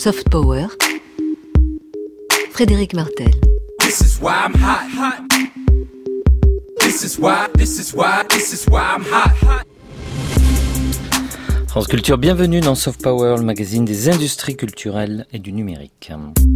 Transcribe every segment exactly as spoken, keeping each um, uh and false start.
Soft Power, Frédéric Martel. This is why I'm hot, hot. This is why, this is why, this is why I'm hot, hot. France Culture, bienvenue dans Soft Power, le magazine des industries culturelles et du numérique.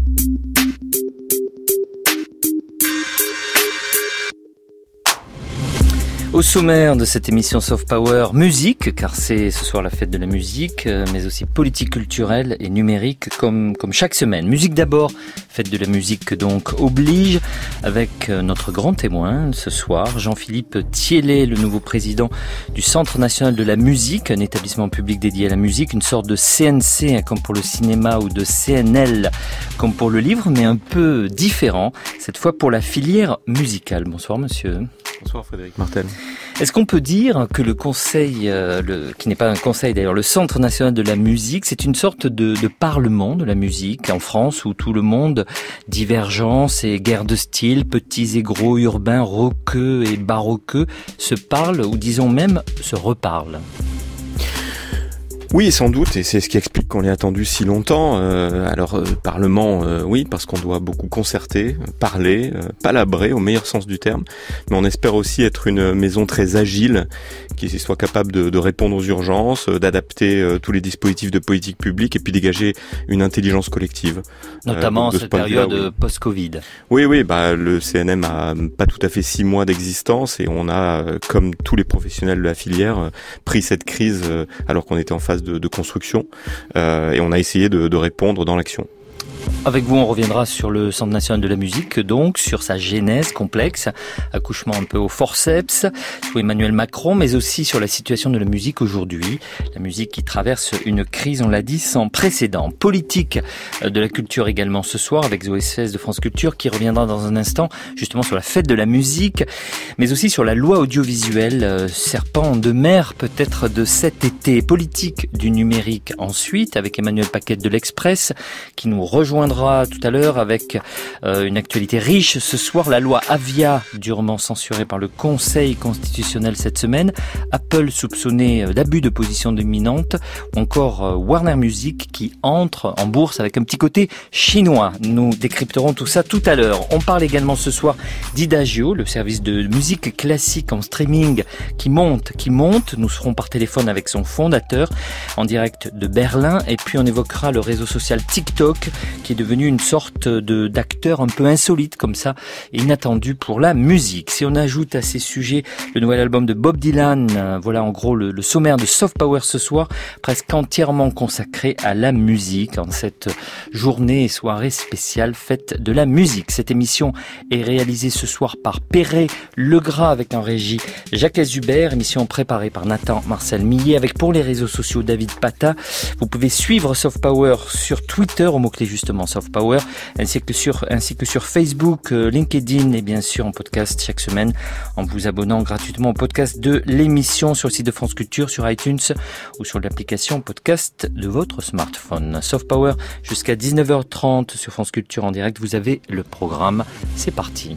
Au sommaire de cette émission Soft Power, musique, car c'est ce soir la fête de la musique, mais aussi politique culturelle et numérique, comme, comme chaque semaine. Musique d'abord, fête de la musique donc oblige, avec notre grand témoin ce soir, Jean-Philippe Thiellet, le nouveau président du Centre national de la musique, un établissement public dédié à la musique, une sorte de C N C comme pour le cinéma ou de C N L comme pour le livre, mais un peu différent, cette fois pour la filière musicale. Bonsoir monsieur. Bonsoir Frédéric Martel. Est-ce qu'on peut dire que le conseil, euh, le, qui n'est pas un conseil d'ailleurs, le Centre national de la musique, c'est une sorte de, de parlement de la musique en France où tout le monde, divergence et guerre de style, petits et gros, urbains, rockeux et baroqueux, se parlent ou disons même se reparlent? Oui, sans doute, et c'est ce qui explique qu'on l'ait attendu si longtemps. Euh, alors, euh, Parlement, euh, oui, parce qu'on doit beaucoup concerter, parler, euh, palabrer au meilleur sens du terme, mais on espère aussi être une maison très agile, qui soit capable de, de répondre aux urgences, euh, d'adapter euh, tous les dispositifs de politique publique et puis dégager une intelligence collective. Notamment en euh, cette période oui. post-Covid. Oui, oui, bah le C N M a pas tout à fait six mois d'existence et on a, comme tous les professionnels de la filière, pris cette crise euh, alors qu'on était en phase De, de construction euh, et on a essayé de, de répondre dans l'action. Avec vous, on reviendra sur le Centre national de la musique, donc sur sa genèse complexe, accouchement un peu au forceps, sous Emmanuel Macron, mais aussi sur la situation de la musique aujourd'hui. La musique qui traverse une crise, on l'a dit, sans précédent. Politique de la culture également ce soir, avec Zoé Sfez de France Culture, qui reviendra dans un instant justement sur la fête de la musique, mais aussi sur la loi audiovisuelle, euh, serpent de mer peut-être de cet été. Politique du numérique ensuite, avec Emmanuel Paquette de l'Express, qui nous rejoindra tout à l'heure avec euh, une actualité riche. Ce soir, la loi Avia, durement censurée par le Conseil constitutionnel cette semaine, Apple soupçonné d'abus de position dominante, ou encore euh, Warner Music qui entre en bourse avec un petit côté chinois. Nous décrypterons tout ça tout à l'heure. On parle également ce soir d'Idagio, le service de musique classique en streaming qui monte, qui monte. Nous serons par téléphone avec son fondateur en direct de Berlin et puis on évoquera le réseau social TikTok qui est devenu une sorte de, d'acteur un peu insolite comme ça, et inattendu pour la musique. Si on ajoute à ces sujets le nouvel album de Bob Dylan, euh, voilà en gros le, le sommaire de Soft Power ce soir, presque entièrement consacré à la musique, en cette journée et soirée spéciale fête de la musique. Cette émission est réalisée ce soir par Perret Legras avec en régie Jacques Hubert, émission préparée par Nathan Marcel Millet, avec pour les réseaux sociaux David Pata. Vous pouvez suivre Soft Power sur Twitter au mot-clé justement Soft Power, ainsi que sur, ainsi que sur Facebook, euh, LinkedIn et bien sûr en podcast chaque semaine en vous abonnant gratuitement au podcast de l'émission sur le site de France Culture, sur iTunes ou sur l'application podcast de votre smartphone. Soft Power jusqu'à dix-neuf heures trente sur France Culture en direct. Vous avez le programme. C'est parti.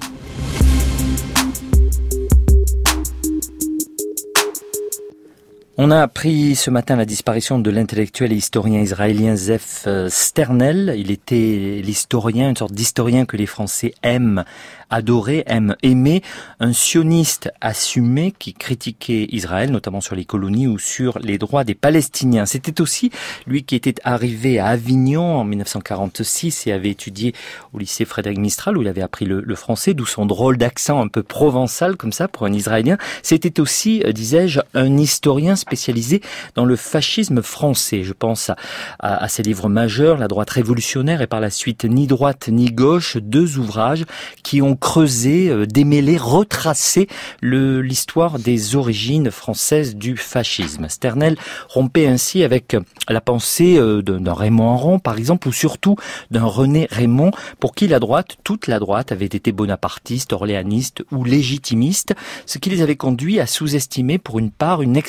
On a appris ce matin la disparition de l'intellectuel et historien israélien Zef Sternel. Il était l'historien, une sorte d'historien que les Français aiment adorer, aiment aimer, un sioniste assumé qui critiquait Israël, notamment sur les colonies ou sur les droits des Palestiniens. C'était aussi lui qui était arrivé à Avignon en dix-neuf cent quarante-six et avait étudié au lycée Frédéric Mistral où il avait appris le, le français, d'où son drôle d'accent un peu provençal comme ça pour un Israélien. C'était aussi, disais-je, un historien spécialisé dans le fascisme français. Je pense à, à, à ses livres majeurs, La droite révolutionnaire et par la suite Ni droite ni gauche, deux ouvrages qui ont creusé, démêlé, retracé le, l'histoire des origines françaises du fascisme. Sternel rompait ainsi avec la pensée d'un Raymond Aron, par exemple, ou surtout d'un René Raymond, pour qui la droite, toute la droite, avait été bonapartiste, orléaniste ou légitimiste, ce qui les avait conduits à sous-estimer pour une part une extrême droite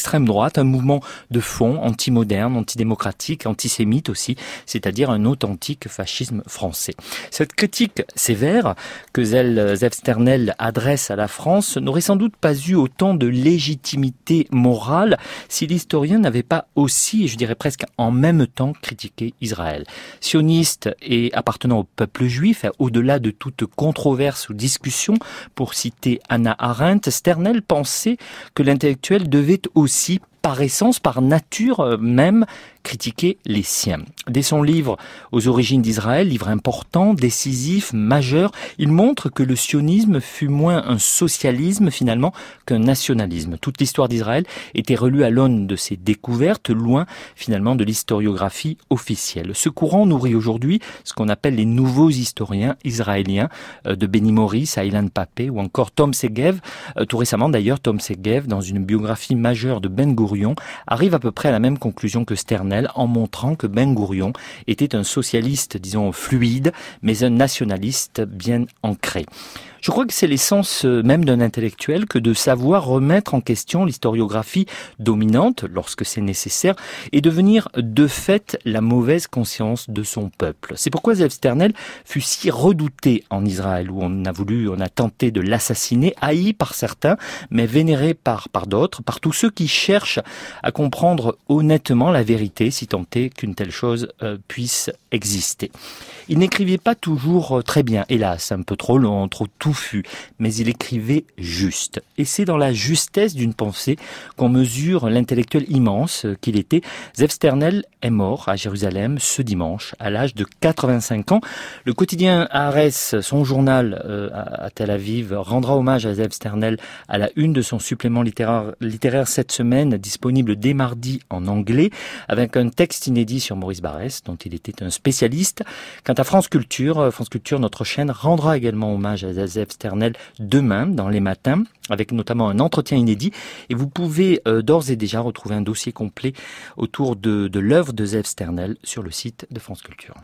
droite, un mouvement de fond, anti-moderne, antidémocratique, antisémite aussi, c'est-à-dire un authentique fascisme français. Cette critique sévère que Zef Sternel adresse à la France n'aurait sans doute pas eu autant de légitimité morale si l'historien n'avait pas aussi, et je dirais presque en même temps, critiqué Israël. Sioniste et appartenant au peuple juif, au-delà de toute controverse ou discussion, pour citer Hannah Arendt, Sternel pensait que l'intellectuel devait aussi, par essence, par nature même, critiquer les siens. Dès son livre Aux origines d'Israël, livre important, décisif, majeur, il montre que le sionisme fut moins un socialisme finalement qu'un nationalisme. Toute l'histoire d'Israël était relue à l'aune de ses découvertes, loin finalement de l'historiographie officielle. Ce courant nourrit aujourd'hui ce qu'on appelle les nouveaux historiens israéliens, de Benny Morris à Ilan Pappé ou encore Tom Segev. Tout récemment d'ailleurs, Tom Segev, dans une biographie majeure de Ben Gourion, arrive à peu près à la même conclusion que Sternel, en montrant que Ben Gourion était un socialiste, disons, fluide, mais un nationaliste bien ancré. Je crois que c'est l'essence même d'un intellectuel que de savoir remettre en question l'historiographie dominante lorsque c'est nécessaire et devenir de fait la mauvaise conscience de son peuple. C'est pourquoi Zef Sternel fut si redouté en Israël où on a voulu, on a tenté de l'assassiner, haï par certains, mais vénéré par, par d'autres, par tous ceux qui cherchent à comprendre honnêtement la vérité, si tant est qu'une telle chose euh, puisse exister. Il n'écrivait pas toujours très bien, hélas, un peu trop long, trop touffu, mais il écrivait juste. Et c'est dans la justesse d'une pensée qu'on mesure l'intellectuel immense qu'il était. Zef Sternel est mort à Jérusalem ce dimanche, à l'âge de quatre-vingt-cinq ans. Le quotidien Haaretz, son journal euh, à Tel Aviv, rendra hommage à Zef Sternel à la une de son supplément littéraire, littéraire cette semaine, disponible dès mardi en anglais, avec un texte inédit sur Maurice Barrès, dont il était un spécialiste. Quant à France Culture, France Culture, notre chaîne, rendra également hommage à Zef Sternel demain, dans les matins, avec notamment un entretien inédit. Et vous pouvez euh, d'ores et déjà retrouver un dossier complet autour de, de l'œuvre de Zef Sternel sur le site de France Culture.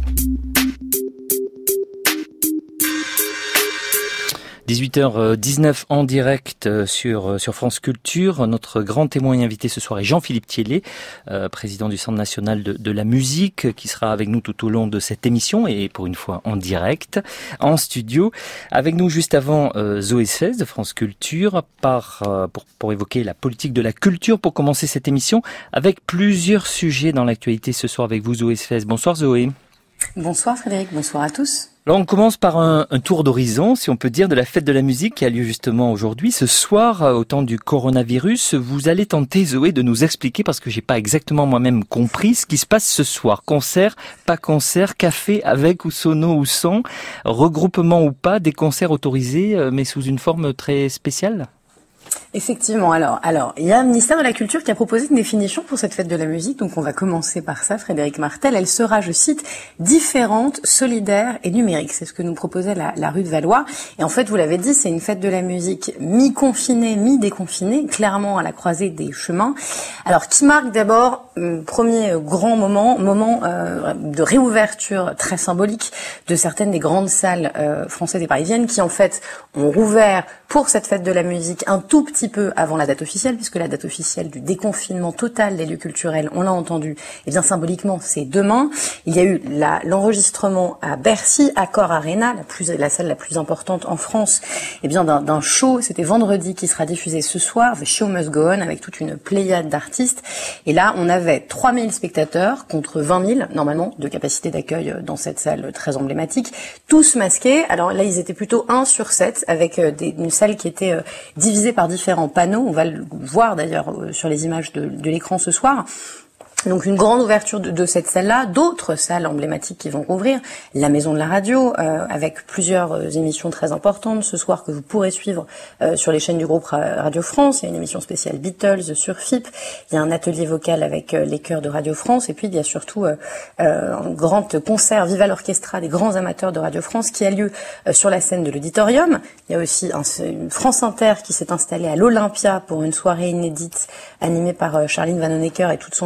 dix-huit heures dix-neuf en direct sur sur France Culture. Notre grand témoin et invité ce soir est Jean-Philippe Thiellet, euh, président du Centre national de, de la musique, qui sera avec nous tout au long de cette émission et pour une fois en direct, en studio. Avec nous juste avant euh, Zoé Sfez de France Culture par, euh, pour, pour évoquer la politique de la culture, pour commencer cette émission avec plusieurs sujets dans l'actualité ce soir avec vous Zoé Sfez. Bonsoir Zoé. Bonsoir Frédéric, bonsoir à tous. Alors on commence par un, un tour d'horizon, si on peut dire, de la fête de la musique qui a lieu justement aujourd'hui. Ce soir, au temps du coronavirus, vous allez tenter, Zoé, de nous expliquer, parce que j'ai pas exactement moi-même compris ce qui se passe ce soir. Concert, pas concert, café avec ou sono ou sans, regroupement ou pas, des concerts autorisés, mais sous une forme très spéciale ? Effectivement, alors, alors, il y a un ministère de la Culture qui a proposé une définition pour cette fête de la musique, donc on va commencer par ça, Frédéric Martel. Elle sera, je cite, différente, solidaire et numérique. C'est ce que nous proposait la, la rue de Valois. Et en fait, vous l'avez dit, c'est une fête de la musique mi-confinée, mi-déconfinée, clairement à la croisée des chemins. Alors, qui marque d'abord, euh, premier grand moment, moment euh, de réouverture très symbolique de certaines des grandes salles euh, françaises et parisiennes qui, en fait, ont rouvert pour cette fête de la musique un tout petit peu avant la date officielle, puisque la date officielle du déconfinement total des lieux culturels, on l'a entendu, et bien symboliquement, c'est demain. Il y a eu la, l'enregistrement à Bercy, Accor Arena, la, plus, la salle la plus importante en France, et bien d'un, d'un show, c'était vendredi, qui sera diffusé ce soir, The Show Must Go On, avec toute une pléiade d'artistes. Et là, on avait trois mille spectateurs contre vingt mille, normalement, de capacité d'accueil dans cette salle très emblématique, tous masqués. Alors là, ils étaient plutôt un sur sept, avec des, une salle qui était euh, divisée par différents panneaux. On va le voir d'ailleurs euh, sur les images de, de l'écran ce soir. Donc une grande ouverture de, de cette salle-là, d'autres salles emblématiques qui vont rouvrir, la Maison de la Radio, euh, avec plusieurs euh, émissions très importantes ce soir que vous pourrez suivre euh, sur les chaînes du groupe Radio France. Il y a une émission spéciale Beatles sur F I P, il y a un atelier vocal avec euh, les chœurs de Radio France, et puis il y a surtout euh, euh, un grand concert Viva l'Orchestra des grands amateurs de Radio France qui a lieu euh, sur la scène de l'Auditorium. Il y a aussi un, une France Inter qui s'est installée à l'Olympia pour une soirée inédite animée par euh, Charline Vanhoenacker et toute son équipe,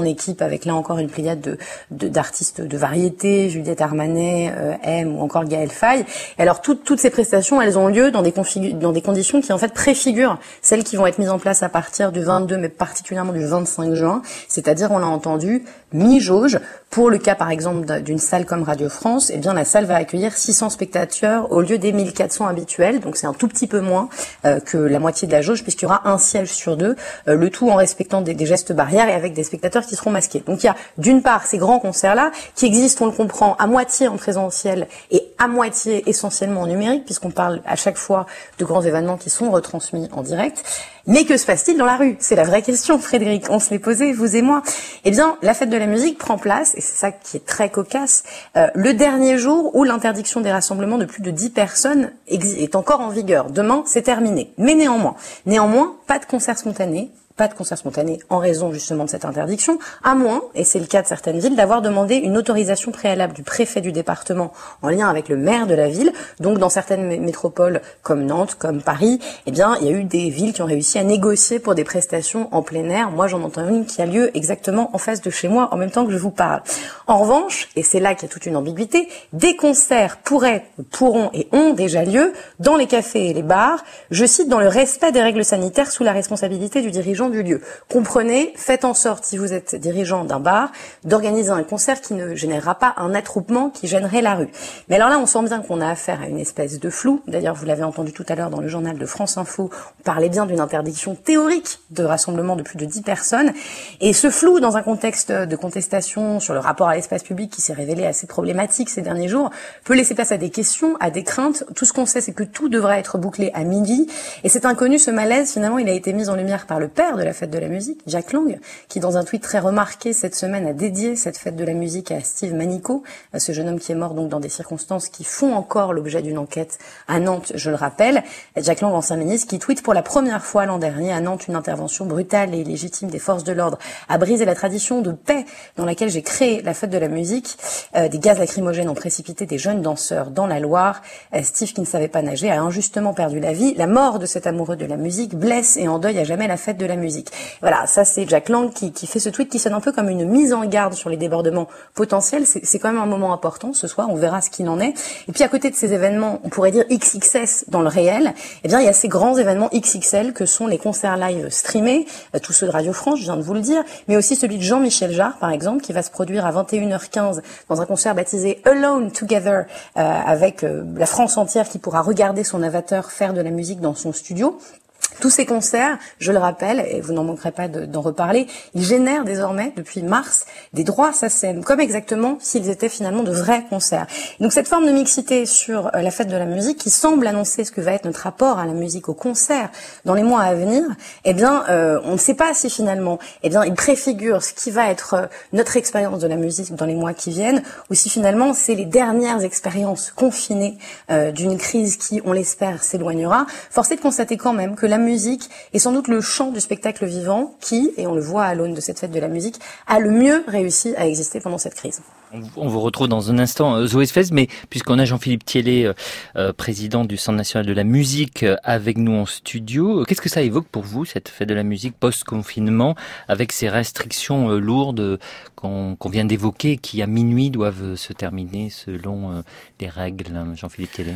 avec là encore une pléiade de, de d'artistes de variété, Juliette Armanet, euh, M ou encore Gaël Faye. Et alors toutes toutes ces prestations, elles ont lieu dans des configu- dans des conditions qui en fait préfigurent celles qui vont être mises en place à partir du vingt-deux, mais particulièrement du vingt-cinq juin. C'est-à-dire, on l'a entendu, mi-jauge. Pour le cas, par exemple, d'une salle comme Radio France, eh bien, la salle va accueillir six cents spectateurs au lieu des mille quatre cents habituels. Donc, c'est un tout petit peu moins euh, que la moitié de la jauge, puisqu'il y aura un siège sur deux, euh, le tout en respectant des, des gestes barrières et avec des spectateurs qui seront masqués. Donc, il y a d'une part ces grands concerts-là qui existent, on le comprend, à moitié en présentiel et à moitié essentiellement en numérique, puisqu'on parle à chaque fois de grands événements qui sont retransmis en direct. Mais que se passe-t-il dans la rue? C'est la vraie question, Frédéric. On se l'est posé, vous et moi. Eh bien, la fête de la musique prend place, et c'est ça qui est très cocasse, euh, le dernier jour où l'interdiction des rassemblements de plus de dix personnes est encore en vigueur. Demain, c'est terminé. Mais néanmoins, néanmoins, pas de concert spontané. Pas de concert spontané en raison justement de cette interdiction, à moins, et c'est le cas de certaines villes, d'avoir demandé une autorisation préalable du préfet du département en lien avec le maire de la ville. Donc dans certaines mé- métropoles comme Nantes, comme Paris, eh bien il y a eu des villes qui ont réussi à négocier pour des prestations en plein air. Moi j'en entends une qui a lieu exactement en face de chez moi en même temps que je vous parle. En revanche, et c'est là qu'il y a toute une ambiguïté, des concerts pourraient, pourront et ont déjà lieu dans les cafés et les bars, je cite, dans le respect des règles sanitaires sous la responsabilité du dirigeant du lieu. Comprenez, faites en sorte, si vous êtes dirigeant d'un bar, d'organiser un concert qui ne générera pas un attroupement qui gênerait la rue. Mais alors là, on sent bien qu'on a affaire à une espèce de flou. D'ailleurs, vous l'avez entendu tout à l'heure dans le journal de France Info, on parlait bien d'une interdiction théorique de rassemblement de plus de dix personnes. Et ce flou, dans un contexte de contestation sur le rapport à l'espace public qui s'est révélé assez problématique ces derniers jours, peut laisser place à des questions, à des craintes. Tout ce qu'on sait, c'est que tout devra être bouclé à midi. Et cet inconnu, ce malaise, finalement, il a été mis en lumière par le père de la fête de la musique, Jack Lang, qui dans un tweet très remarqué cette semaine a dédié cette fête de la musique à Steve Manico, ce jeune homme qui est mort donc dans des circonstances qui font encore l'objet d'une enquête à Nantes, je le rappelle. Jack Lang, ancien ministre, qui tweet pour la première fois l'an dernier à Nantes une intervention brutale et illégitime des forces de l'ordre a brisé la tradition de paix dans laquelle j'ai créé la fête de la musique. Euh, des gaz lacrymogènes ont précipité des jeunes danseurs dans la Loire. Euh, Steve, qui ne savait pas nager, a injustement perdu la vie. La mort de cet amoureux de la musique blesse et endeuille à jamais la fête de la musique. Voilà, ça c'est Jack Lang qui, qui fait ce tweet qui sonne un peu comme une mise en garde sur les débordements potentiels. C'est, c'est quand même un moment important ce soir, on verra ce qu'il en est. Et puis à côté de ces événements, on pourrait dire X X S dans le réel, eh bien il y a ces grands événements X X L que sont les concerts live streamés, euh, tous ceux de Radio France, je viens de vous le dire, mais aussi celui de Jean-Michel Jarre par exemple, qui va se produire à vingt et une heures quinze dans un concert baptisé Alone Together, euh, avec euh, la France entière qui pourra regarder son avatar faire de la musique dans son studio. Tous ces concerts, je le rappelle, et vous n'en manquerez pas de, d'en reparler, ils génèrent désormais, depuis mars, des droits SACEM, comme exactement s'ils étaient finalement de vrais concerts. Donc cette forme de mixité sur la fête de la musique, qui semble annoncer ce que va être notre rapport à la musique, au concert, dans les mois à venir, eh bien, euh, on ne sait pas si finalement, eh bien, il préfigure ce qui va être euh, notre expérience de la musique dans les mois qui viennent, ou si finalement c'est les dernières expériences confinées euh, d'une crise qui, on l'espère, s'éloignera. Force est de constater quand même que la musique est sans doute le champ du spectacle vivant qui, et on le voit à l'aune de cette fête de la musique, a le mieux réussi à exister pendant cette crise. On vous retrouve dans un instant, euh, Zoé Sfez, mais puisqu'on a Jean-Philippe Thiellet, euh, euh, président du Centre national de la musique, euh, avec nous en studio, euh, qu'est-ce que ça évoque pour vous, cette fête de la musique post-confinement, avec ces restrictions euh, lourdes euh, qu'on, qu'on vient d'évoquer, qui à minuit doivent se terminer selon euh, les règles, hein, Jean-Philippe Thiellet?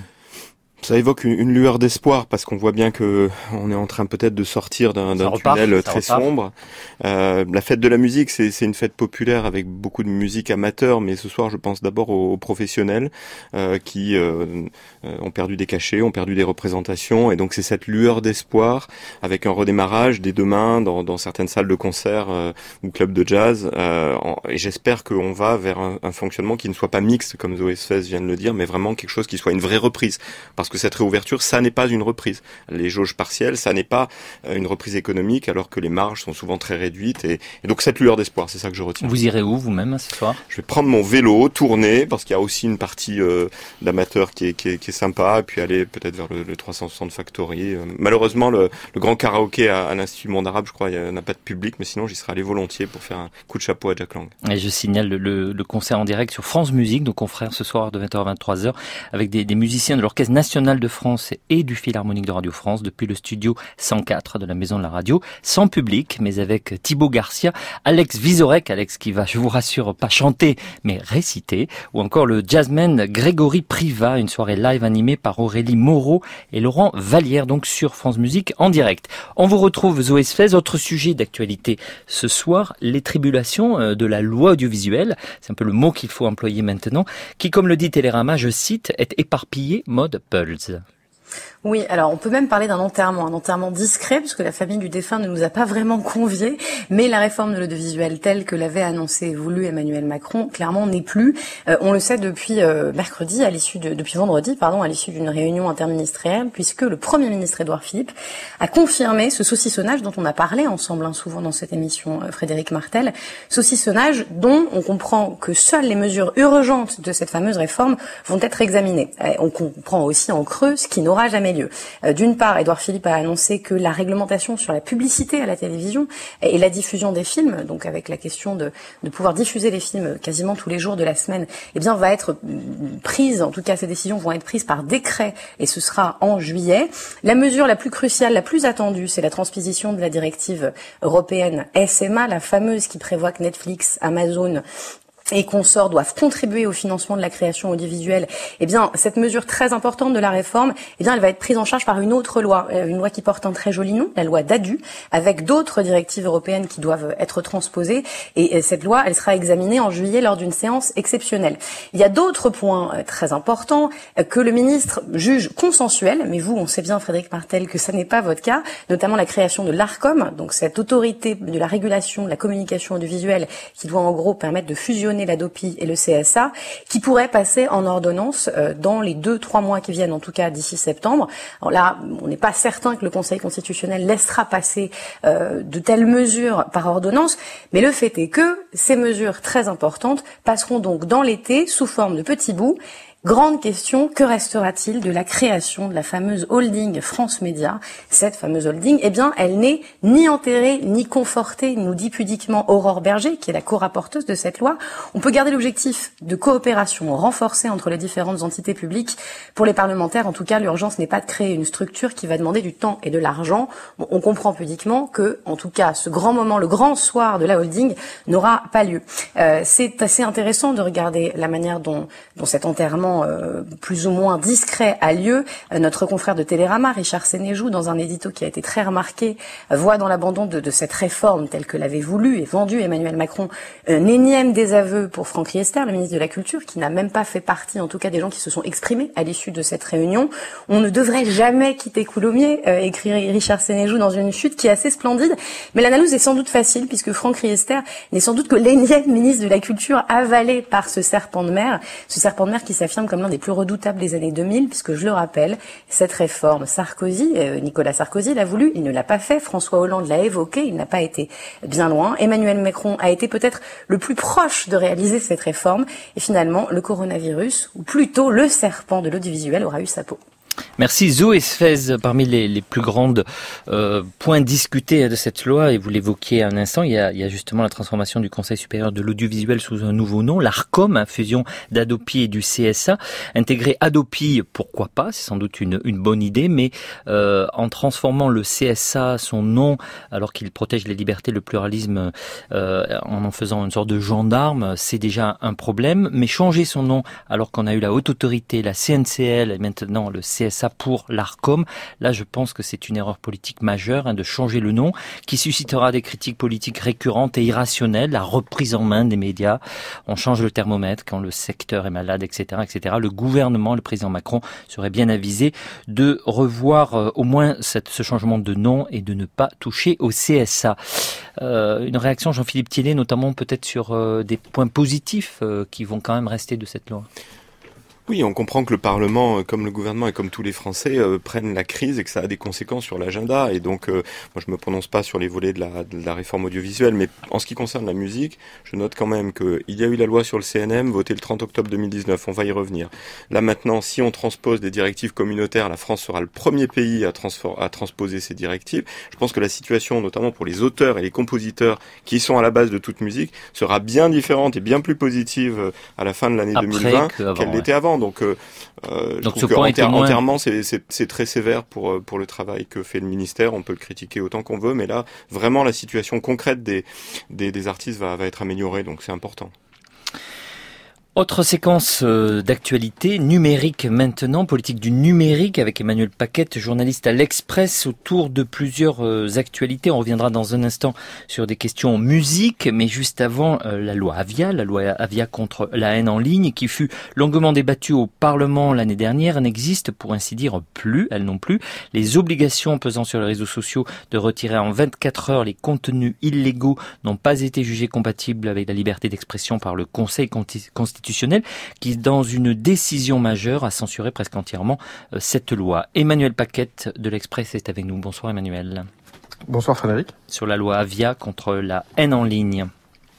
Ça évoque une, une lueur d'espoir parce qu'on voit bien que on est en train peut-être de sortir d'un, d'un repart, tunnel très repart. sombre. Euh, la fête de la musique, c'est, c'est une fête populaire avec beaucoup de musique amateur, mais ce soir, je pense d'abord aux, aux professionnels euh, qui euh, ont perdu des cachets, ont perdu des représentations, et donc c'est cette lueur d'espoir avec un redémarrage dès demain dans, dans certaines salles de concert euh, ou clubs de jazz. Euh, en, et j'espère qu'on va vers un, un fonctionnement qui ne soit pas mixte, comme Zoé Sfez vient de le dire, mais vraiment quelque chose qui soit une vraie reprise. Parce que cette réouverture, ça n'est pas une reprise. Les jauges partielles, ça n'est pas une reprise économique, alors que les marges sont souvent très réduites. Et, et donc cette lueur d'espoir, c'est ça que je retiens. Vous irez où vous-même ce soir ? Je vais prendre mon vélo, tourner, parce qu'il y a aussi une partie euh, d'amateurs qui est, qui, est, qui est sympa, et puis aller peut-être vers le, le trois cent soixante Factory. Malheureusement, le, le grand karaoké à, à l'Institut Monde Arabe, je crois, il n'y a pas de public, mais sinon j'y serais allé volontiers pour faire un coup de chapeau à Jack Lang. Et je signale le, le, le concert en direct sur France Musique, nos confrères ce soir de vingt heures à vingt-trois heures, avec des, des musiciens de l'Orchestre National nationale de France et du Philharmonique de Radio France depuis le studio cent quatre de la Maison de la Radio, sans public, mais avec Thibaut Garcia, Alex Vizorek, Alex qui va, je vous rassure, pas chanter, mais réciter, ou encore le jazzman Grégory Privat, une soirée live animée par Aurélie Moreau et Laurent Vallière, donc sur France Musique en direct. On vous retrouve Zoé Sfez, autre sujet d'actualité ce soir, les tribulations de la loi audiovisuelle, c'est un peu le mot qu'il faut employer maintenant, qui, comme le dit Télérama, je cite, est éparpillé mode Pulse. Oui, alors on peut même parler d'un enterrement, un enterrement discret, puisque la famille du défunt ne nous a pas vraiment conviés, mais la réforme de l'audiovisuel telle que l'avait annoncé et voulu Emmanuel Macron, clairement n'est plus. Euh, on le sait depuis euh, mercredi, à l'issue de, depuis vendredi, pardon, à l'issue d'une réunion interministérielle, puisque le Premier ministre Édouard Philippe a confirmé ce saucissonnage dont on a parlé ensemble hein, souvent dans cette émission, euh, Frédéric Martel, saucissonnage dont on comprend que seules les mesures urgentes de cette fameuse réforme vont être examinées. Et on comprend aussi en creux ce qui n'aura jamais lieu. Euh, d'une part, Édouard Philippe a annoncé que la réglementation sur la publicité à la télévision et la diffusion des films, donc avec la question de, de pouvoir diffuser les films quasiment tous les jours de la semaine, eh bien va être prise, en tout cas ces décisions vont être prises par décret et ce sera en juillet. La mesure la plus cruciale, la plus attendue, c'est la transposition de la directive européenne S M A, la fameuse qui prévoit que Netflix, Amazon et consorts doivent contribuer au financement de la création audiovisuelle. Eh bien, cette mesure très importante de la réforme, eh bien, elle va être prise en charge par une autre loi, une loi qui porte un très joli nom, la loi Dadu, avec d'autres directives européennes qui doivent être transposées. Et cette loi, elle sera examinée en juillet lors d'une séance exceptionnelle. Il y a d'autres points très importants que le ministre juge consensuels, mais vous, on sait bien, Frédéric Martel, que ça n'est pas votre cas, notamment la création de l'ARCOM, donc cette autorité de la régulation de la communication audiovisuelle qui doit en gros permettre de fusionner l'ADOPI et le C S A, qui pourrait passer en ordonnance euh, dans les deux, trois mois qui viennent, en tout cas d'ici septembre. Alors là, on n'est pas certain que le Conseil constitutionnel laissera passer euh, de telles mesures par ordonnance, mais le fait est que ces mesures très importantes passeront donc dans l'été sous forme de petits bouts. Grande question, que restera-t-il de la création de la fameuse holding France Média? Cette fameuse holding, eh bien, elle n'est ni enterrée, ni confortée, nous dit pudiquement Aurore Berger, qui est la co-rapporteuse de cette loi. On peut garder l'objectif de coopération renforcée entre les différentes entités publiques. Pour les parlementaires, en tout cas, l'urgence n'est pas de créer une structure qui va demander du temps et de l'argent. Bon, on comprend pudiquement que, en tout cas, ce grand moment, le grand soir de la holding n'aura pas lieu. Euh, c'est assez intéressant de regarder la manière dont, dont cet enterrement Euh, plus ou moins discret a lieu. Euh, notre confrère de Télérama, Richard Sénéjou, dans un édito qui a été très remarqué, euh, voit dans l'abandon de, de cette réforme telle que l'avait voulu et vendu Emmanuel Macron un énième désaveu pour Franck Riester, le ministre de la Culture, qui n'a même pas fait partie, en tout cas, des gens qui se sont exprimés à l'issue de cette réunion. On ne devrait jamais quitter Coulommiers, euh, écrit Richard Sénéjou dans une chute qui est assez splendide. Mais l'analyse est sans doute facile, puisque Franck Riester n'est sans doute que l'énième ministre de la Culture avalé par ce serpent de mer, ce serpent de mer qui s'affirme comme l'un des plus redoutables des années deux mille, puisque je le rappelle, cette réforme, Sarkozy, euh, Nicolas Sarkozy l'a voulu, il ne l'a pas fait, François Hollande l'a évoqué, il n'a pas été bien loin, Emmanuel Macron a été peut-être le plus proche de réaliser cette réforme, et finalement, le coronavirus, ou plutôt le serpent de l'audiovisuel, aura eu sa peau. Merci Zoé Sfez. Parmi les, les plus grandes euh, points discutés de cette loi, et vous l'évoquiez un instant, il y, a, il y a justement la transformation du Conseil supérieur de l'audiovisuel sous un nouveau nom, l'ARCOM, fusion d'ADOPI et du C S A. Intégrer ADOPI, pourquoi pas, c'est sans doute une, une bonne idée, mais euh, en transformant le C S A, son nom, alors qu'il protège les libertés, le pluralisme, euh, en en faisant une sorte de gendarme, c'est déjà un problème. Mais changer son nom, alors qu'on a eu la haute autorité, la C N C L, et maintenant le C S A pour l'ARCOM, là je pense que c'est une erreur politique majeure hein, de changer le nom, qui suscitera des critiques politiques récurrentes et irrationnelles, la reprise en main des médias, on change le thermomètre quand le secteur est malade, et cetera, et cetera. Le gouvernement, le président Macron serait bien avisé de revoir euh, au moins cette, ce changement de nom et de ne pas toucher au C S A. Euh, une réaction, Jean-Philippe Thiellet, notamment peut-être sur euh, des points positifs euh, qui vont quand même rester de cette loi. Oui, on comprend que le Parlement, comme le gouvernement et comme tous les Français, euh, prennent la crise et que ça a des conséquences sur l'agenda. Et donc, euh, moi, je me prononce pas sur les volets de la, de la réforme audiovisuelle, mais en ce qui concerne la musique, je note quand même qu'il y a eu la loi sur le C N M, votée le trente octobre deux mille dix-neuf. On va y revenir. Là maintenant, si on transpose des directives communautaires, la France sera le premier pays à, transfor- à transposer ces directives. Je pense que la situation, notamment pour les auteurs et les compositeurs qui sont à la base de toute musique, sera bien différente et bien plus positive à la fin de l'année Après deux mille vingt qu'avant, qu'elle ouais. l'était avant. important. Donc, euh, euh, donc je ce trouve point qu'enter- était moins... entièrement, c'est, c'est, c'est très sévère pour pour le travail que fait le ministère. On peut le critiquer autant qu'on veut, mais là, vraiment, la situation concrète des des, des artistes va va être améliorée. Donc, c'est important. Autre séquence d'actualité numérique maintenant, politique du numérique avec Emmanuel Paquette, journaliste à l'Express autour de plusieurs actualités. On reviendra dans un instant sur des questions musique, mais juste avant la loi Avia, la loi Avia contre la haine en ligne qui fut longuement débattue au Parlement l'année dernière, n'existe pour ainsi dire plus, elle non plus. Les obligations pesant sur les réseaux sociaux de retirer en vingt-quatre heures les contenus illégaux n'ont pas été jugés compatibles avec la liberté d'expression par le Conseil constitutionnel qui, dans une décision majeure, a censuré presque entièrement cette loi. Emmanuel Paquette de l'Express est avec nous. Bonsoir Emmanuel. Bonsoir Frédéric. Sur la loi Avia contre la haine en ligne.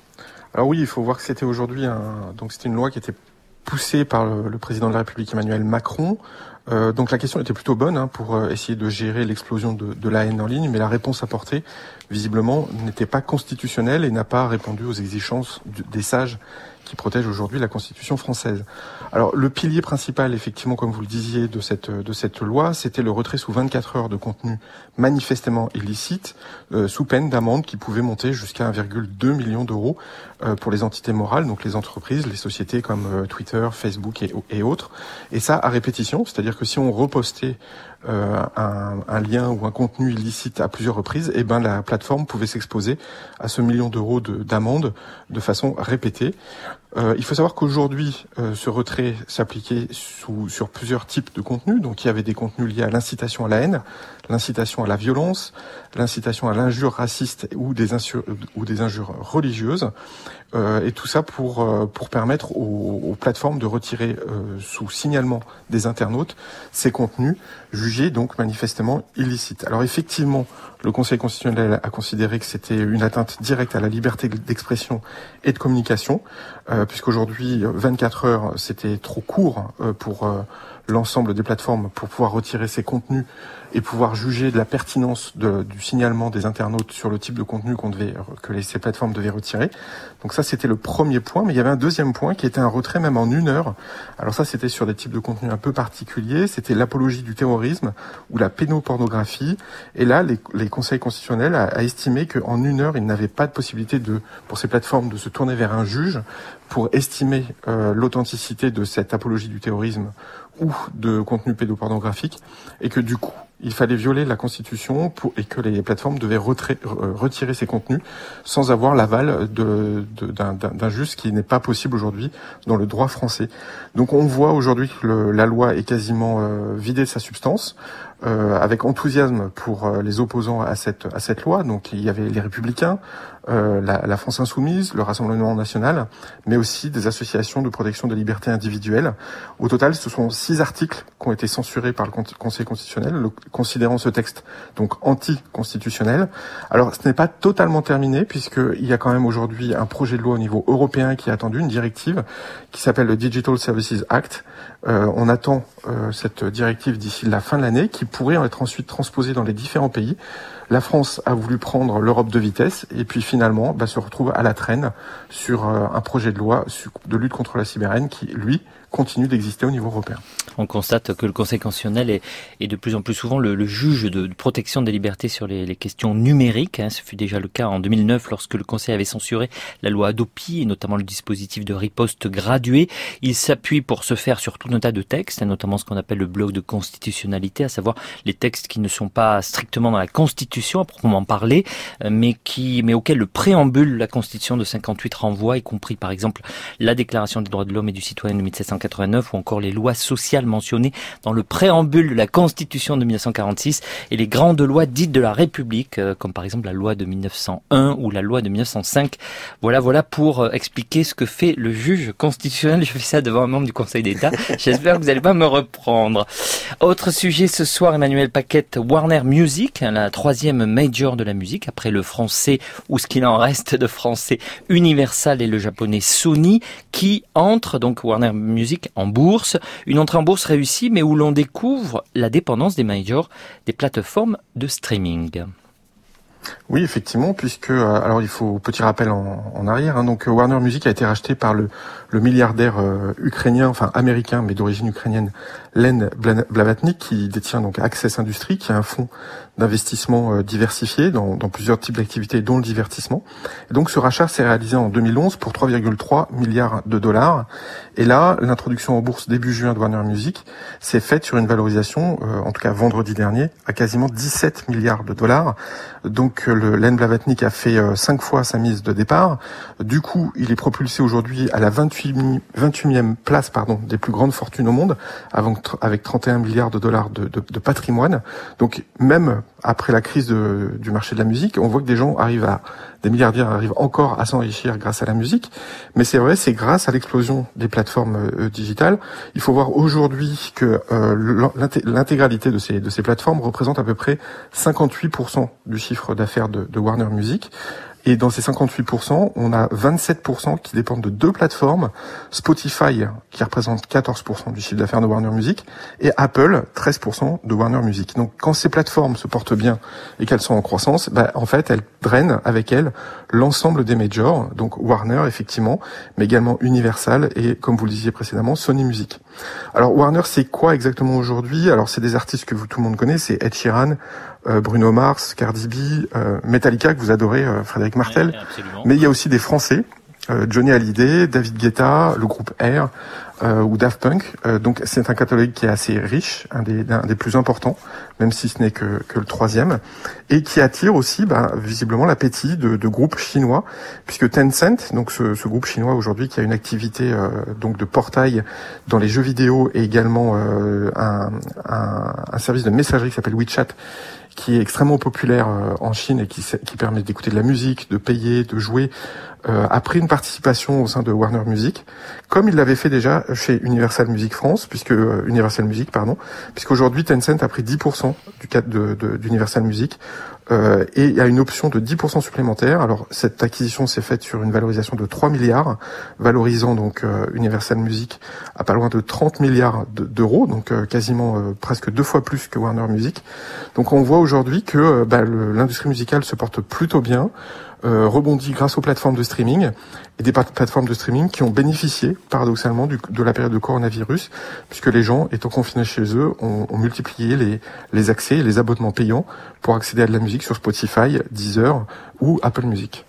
Alors oui, il faut voir que c'était aujourd'hui un... donc c'était une loi qui était poussée par le, le président de la République Emmanuel Macron. Euh, donc la question était plutôt bonne hein, pour euh, essayer de gérer l'explosion de, de la haine en ligne, mais la réponse apportée, visiblement, n'était pas constitutionnelle et n'a pas répondu aux exigences du, des sages qui protègent aujourd'hui la Constitution française. Alors le pilier principal, effectivement, comme vous le disiez, de cette de cette loi, c'était le retrait sous vingt-quatre heures de contenu manifestement illicite, euh, sous peine d'amende qui pouvait monter jusqu'à un virgule deux million d'euros euh, pour les entités morales, donc les entreprises, les sociétés comme euh, Twitter, Facebook et, et autres. Et ça à répétition, c'est-à-dire que si on repostait euh, un, un lien ou un contenu illicite à plusieurs reprises, eh ben la plateforme pouvait s'exposer à ce million d'euros de, d'amende de façon répétée. Euh, il faut savoir qu'aujourd'hui, euh, ce retrait s'appliquait sous, sur plusieurs types de contenus. Donc, il y avait des contenus liés à l'incitation à la haine, l'incitation à la violence, l'incitation à l'injure raciste ou des, insur- ou des injures religieuses. Euh, et tout ça pour euh, pour permettre aux, aux plateformes de retirer euh, sous signalement des internautes ces contenus jugés donc manifestement illicites. Alors effectivement, le Conseil constitutionnel a considéré que c'était une atteinte directe à la liberté d'expression et de communication, euh, puisqu'aujourd'hui vingt-quatre heures c'était trop court euh, pour euh, l'ensemble des plateformes pour pouvoir retirer ces contenus et pouvoir juger de la pertinence de, du signalement des internautes sur le type de contenu qu'on devait, que les, ces plateformes devaient retirer. Donc ça, c'était le premier point. Mais il y avait un deuxième point qui était un retrait même en une heure. Alors ça, c'était sur des types de contenus un peu particuliers. C'était l'apologie du terrorisme ou la pédopornographie. Et là, les, les conseils constitutionnels a, a estimé qu'en une heure, ils n'avaient pas de possibilité de, pour ces plateformes de se tourner vers un juge pour estimer euh, l'authenticité de cette apologie du terrorisme ou de contenu pédopornographique, et que du coup, il fallait violer la Constitution pour, et que les plateformes devaient retrait, euh, retirer ces contenus sans avoir l'aval de, de, d'un, d'un juge, ce qui n'est pas possible aujourd'hui dans le droit français. Donc on voit aujourd'hui que le, la loi est quasiment euh, vidée de sa substance, euh, avec enthousiasme pour euh, les opposants à cette, à cette loi. Donc il y avait les Républicains, euh, la, la France Insoumise, le Rassemblement National, mais aussi des associations de protection des libertés individuelles. Au total, ce sont six articles qui ont été censurés par le Conseil constitutionnel, le, considérant ce texte donc anticonstitutionnel. Alors, ce n'est pas totalement terminé, puisqu'il y a quand même aujourd'hui un projet de loi au niveau européen qui est attendu, une directive qui s'appelle le Digital Services Act. Euh, on attend euh, cette directive d'ici la fin de l'année, qui pourrait être ensuite transposée dans les différents pays. La France a voulu prendre l'Europe de vitesse et puis finalement bah, se retrouve à la traîne sur euh, un projet de loi de lutte contre la cyberhaine qui, lui, continue d'exister au niveau européen. On constate que le Conseil constitutionnel est, est de plus en plus souvent le, le juge de, de protection des libertés sur les, les questions numériques. Hein. Ce fut déjà le cas en deux mille neuf lorsque le Conseil avait censuré la loi Hadopi et notamment le dispositif de riposte graduée. Il s'appuie pour ce faire sur tout un tas de textes, notamment ce qu'on appelle le bloc de constitutionnalité, à savoir les textes qui ne sont pas strictement dans la Constitution à proprement parler, mais qui, mais auxquels le préambule de la Constitution de cinquante-huit renvoie, y compris par exemple la Déclaration des droits de l'homme et du citoyen de mille sept cent quatre-vingt-neuf ou encore les lois sociales mentionnées dans le préambule de la Constitution de mille neuf cent quarante-six et les grandes lois dites de la République, comme par exemple la loi de mille neuf cent un ou la loi de mille neuf cent cinq. Voilà, voilà pour expliquer ce que fait le juge constitutionnel. Je fais ça devant un membre du Conseil d'État. J'espère que vous n'allez pas me reprendre. Autre sujet ce soir, Emmanuel Paquette, Warner Music, la troisième major de la musique, après le français ou ce qu'il en reste de français Universal et le japonais Sony, qui entre, donc Warner Music, en bourse. Une entrée en bourse réussie, mais où l'on découvre la dépendance des majors des plateformes de streaming. Oui, effectivement, puisque euh, alors il faut petit rappel en, en arrière. Hein, donc Warner Music a été racheté par le, le milliardaire euh, ukrainien, enfin américain, mais d'origine ukrainienne, Len Blavatnik, qui détient donc Access Industries, qui est un fonds d'investissement euh, diversifié dans, dans plusieurs types d'activités, dont le divertissement. Et donc ce rachat s'est réalisé en deux mille onze pour trois virgule trois milliards de dollars. Et là, l'introduction en bourse début juin de Warner Music s'est faite sur une valorisation, euh, en tout cas vendredi dernier, à quasiment dix-sept milliards de dollars. Donc le Len Blavatnik a fait euh, cinq fois sa mise de départ. Du coup, il est propulsé aujourd'hui à la vingt-huitième place pardon, des plus grandes fortunes au monde, avec trente et un milliards de dollars de, de, de patrimoine. Donc même après la crise de, du marché de la musique, on voit que des gens arrivent à, des milliardaires arrivent encore à s'enrichir grâce à la musique. Mais c'est vrai, c'est grâce à l'explosion des plateformes euh, digitales. Il faut voir aujourd'hui que euh, l'intégralité de ces, de ces plateformes représente à peu près cinquante-huit pour cent du chiffre d'affaires de, de Warner Music. Et dans ces cinquante-huit pour cent, on a vingt-sept pour cent qui dépendent de deux plateformes, Spotify, qui représente quatorze pour cent du chiffre d'affaires de Warner Music, et Apple, treize pour cent de Warner Music. Donc quand ces plateformes se portent bien et qu'elles sont en croissance, bah, en fait, elles drainent avec elles l'ensemble des majors, donc Warner, effectivement, mais également Universal et, comme vous le disiez précédemment, Sony Music. Alors Warner, c'est quoi exactement aujourd'hui? Alors c'est des artistes que vous, tout le monde connaît, c'est Ed Sheeran, euh, Bruno Mars, Cardi B, euh, Metallica, que vous adorez, euh, Frédéric Martel. Oui, mais il y a aussi des Français, euh, Johnny Hallyday, David Guetta, le groupe Air, euh, ou Daft Punk. Euh, donc c'est un catalogue qui est assez riche, un des, un des plus importants, même si ce n'est que, que le troisième, et qui attire aussi bah, visiblement l'appétit de, de groupes chinois, puisque Tencent, donc ce, ce groupe chinois aujourd'hui qui a une activité euh, donc de portail dans les jeux vidéo et également euh, un, un, un service de messagerie qui s'appelle WeChat, qui est extrêmement populaire euh, en Chine et qui, qui permet d'écouter de la musique, de payer, de jouer, euh, a pris une participation au sein de Warner Music, comme il l'avait fait déjà chez Universal Music France, puisque euh, Universal Music, pardon, puisqu'aujourd'hui Tencent a pris dix pour cent du cadre de, de, d'Universal Music, euh, et il y a une option de dix pour cent supplémentaire. Alors cette acquisition s'est faite sur une valorisation de trois milliards, valorisant donc euh, Universal Music à pas loin de trente milliards d'euros, donc euh, quasiment euh, presque deux fois plus que Warner Music. Donc on voit aujourd'hui que euh, bah, le, l'industrie musicale se porte plutôt bien, euh, rebondit grâce aux plateformes de streaming, et des plateformes de streaming qui ont bénéficié paradoxalement du, de la période de coronavirus, puisque les gens, étant confinés chez eux, ont, ont multiplié les, les accès et les abonnements payants pour accéder à de la musique sur Spotify, Deezer ou Apple Music.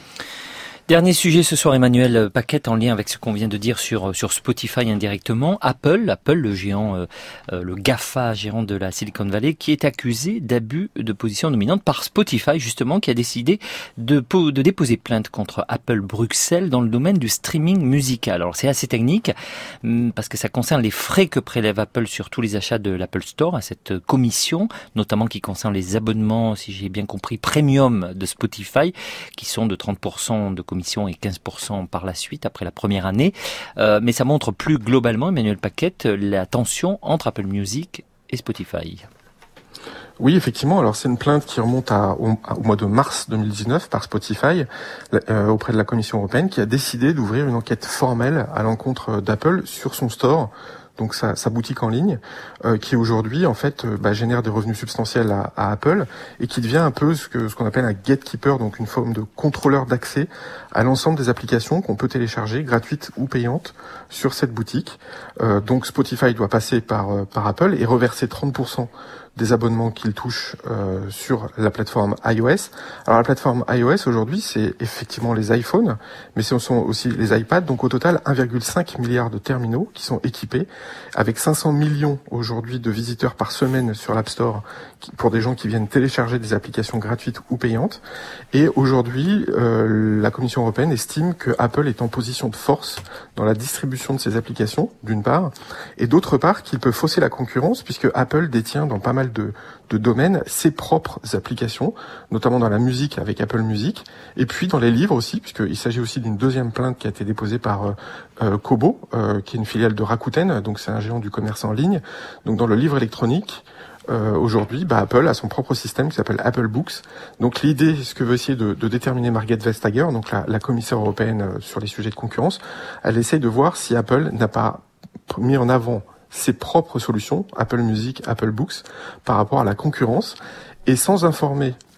Dernier sujet ce soir, Emmanuel Paquette, en lien avec ce qu'on vient de dire sur sur Spotify indirectement. Apple, Apple, le géant, euh, le GAFA, géant de la Silicon Valley, qui est accusé d'abus de position dominante par Spotify, justement, qui a décidé de, de déposer plainte contre Apple Bruxelles dans le domaine du streaming musical. Alors c'est assez technique, parce que ça concerne les frais que prélève Apple sur tous les achats de l'Apple Store, à cette commission, notamment qui concerne les abonnements, si j'ai bien compris, premium de Spotify, qui sont de trente pour cent de commission et quinze pour cent par la suite après la première année. Euh, mais ça montre plus globalement, Emmanuel Paquette, la tension entre Apple Music et Spotify. Oui, effectivement. Alors c'est une plainte qui remonte à, au, à, au mois de mars deux mille dix-neuf par Spotify euh, auprès de la Commission européenne, qui a décidé d'ouvrir une enquête formelle à l'encontre d'Apple sur son store, donc sa, sa boutique en ligne, euh, qui aujourd'hui en fait euh, bah, génère des revenus substantiels à, à Apple et qui devient un peu ce que ce qu'on appelle un gatekeeper, donc une forme de contrôleur d'accès à l'ensemble des applications qu'on peut télécharger, gratuites ou payantes, sur cette boutique. Euh, donc Spotify doit passer par euh, par Apple et reverser trente pour cent des abonnements qu'il touche euh, sur la plateforme iOS. Alors la plateforme iOS aujourd'hui, c'est effectivement les iPhones, mais ce sont aussi les iPads. Donc au total, un virgule cinq milliard de terminaux qui sont équipés, avec cinq cents millions aujourd'hui de visiteurs par semaine sur l'App Store, qui, pour des gens qui viennent télécharger des applications gratuites ou payantes. Et aujourd'hui, euh, la Commission européenne estime que Apple est en position de force dans la distribution de ces applications, d'une part, et d'autre part qu'il peut fausser la concurrence, puisque Apple détient dans pas mal de, de domaines ses propres applications, notamment dans la musique avec Apple Music, et puis dans les livres aussi, puisqu'il s'agit aussi d'une deuxième plainte qui a été déposée par euh, euh, Kobo, euh, qui est une filiale de Rakuten, donc c'est un géant du commerce en ligne. Donc dans le livre électronique, Euh, aujourd'hui, bah, Apple a son propre système qui s'appelle Apple Books. Donc l'idée, ce que veut essayer de, de déterminer Margrethe Vestager, donc la, la commissaire européenne euh, sur les sujets de concurrence, elle essaye de voir si Apple n'a pas mis en avant ses propres solutions, Apple Music, Apple Books, par rapport à la concurrence, et sans informer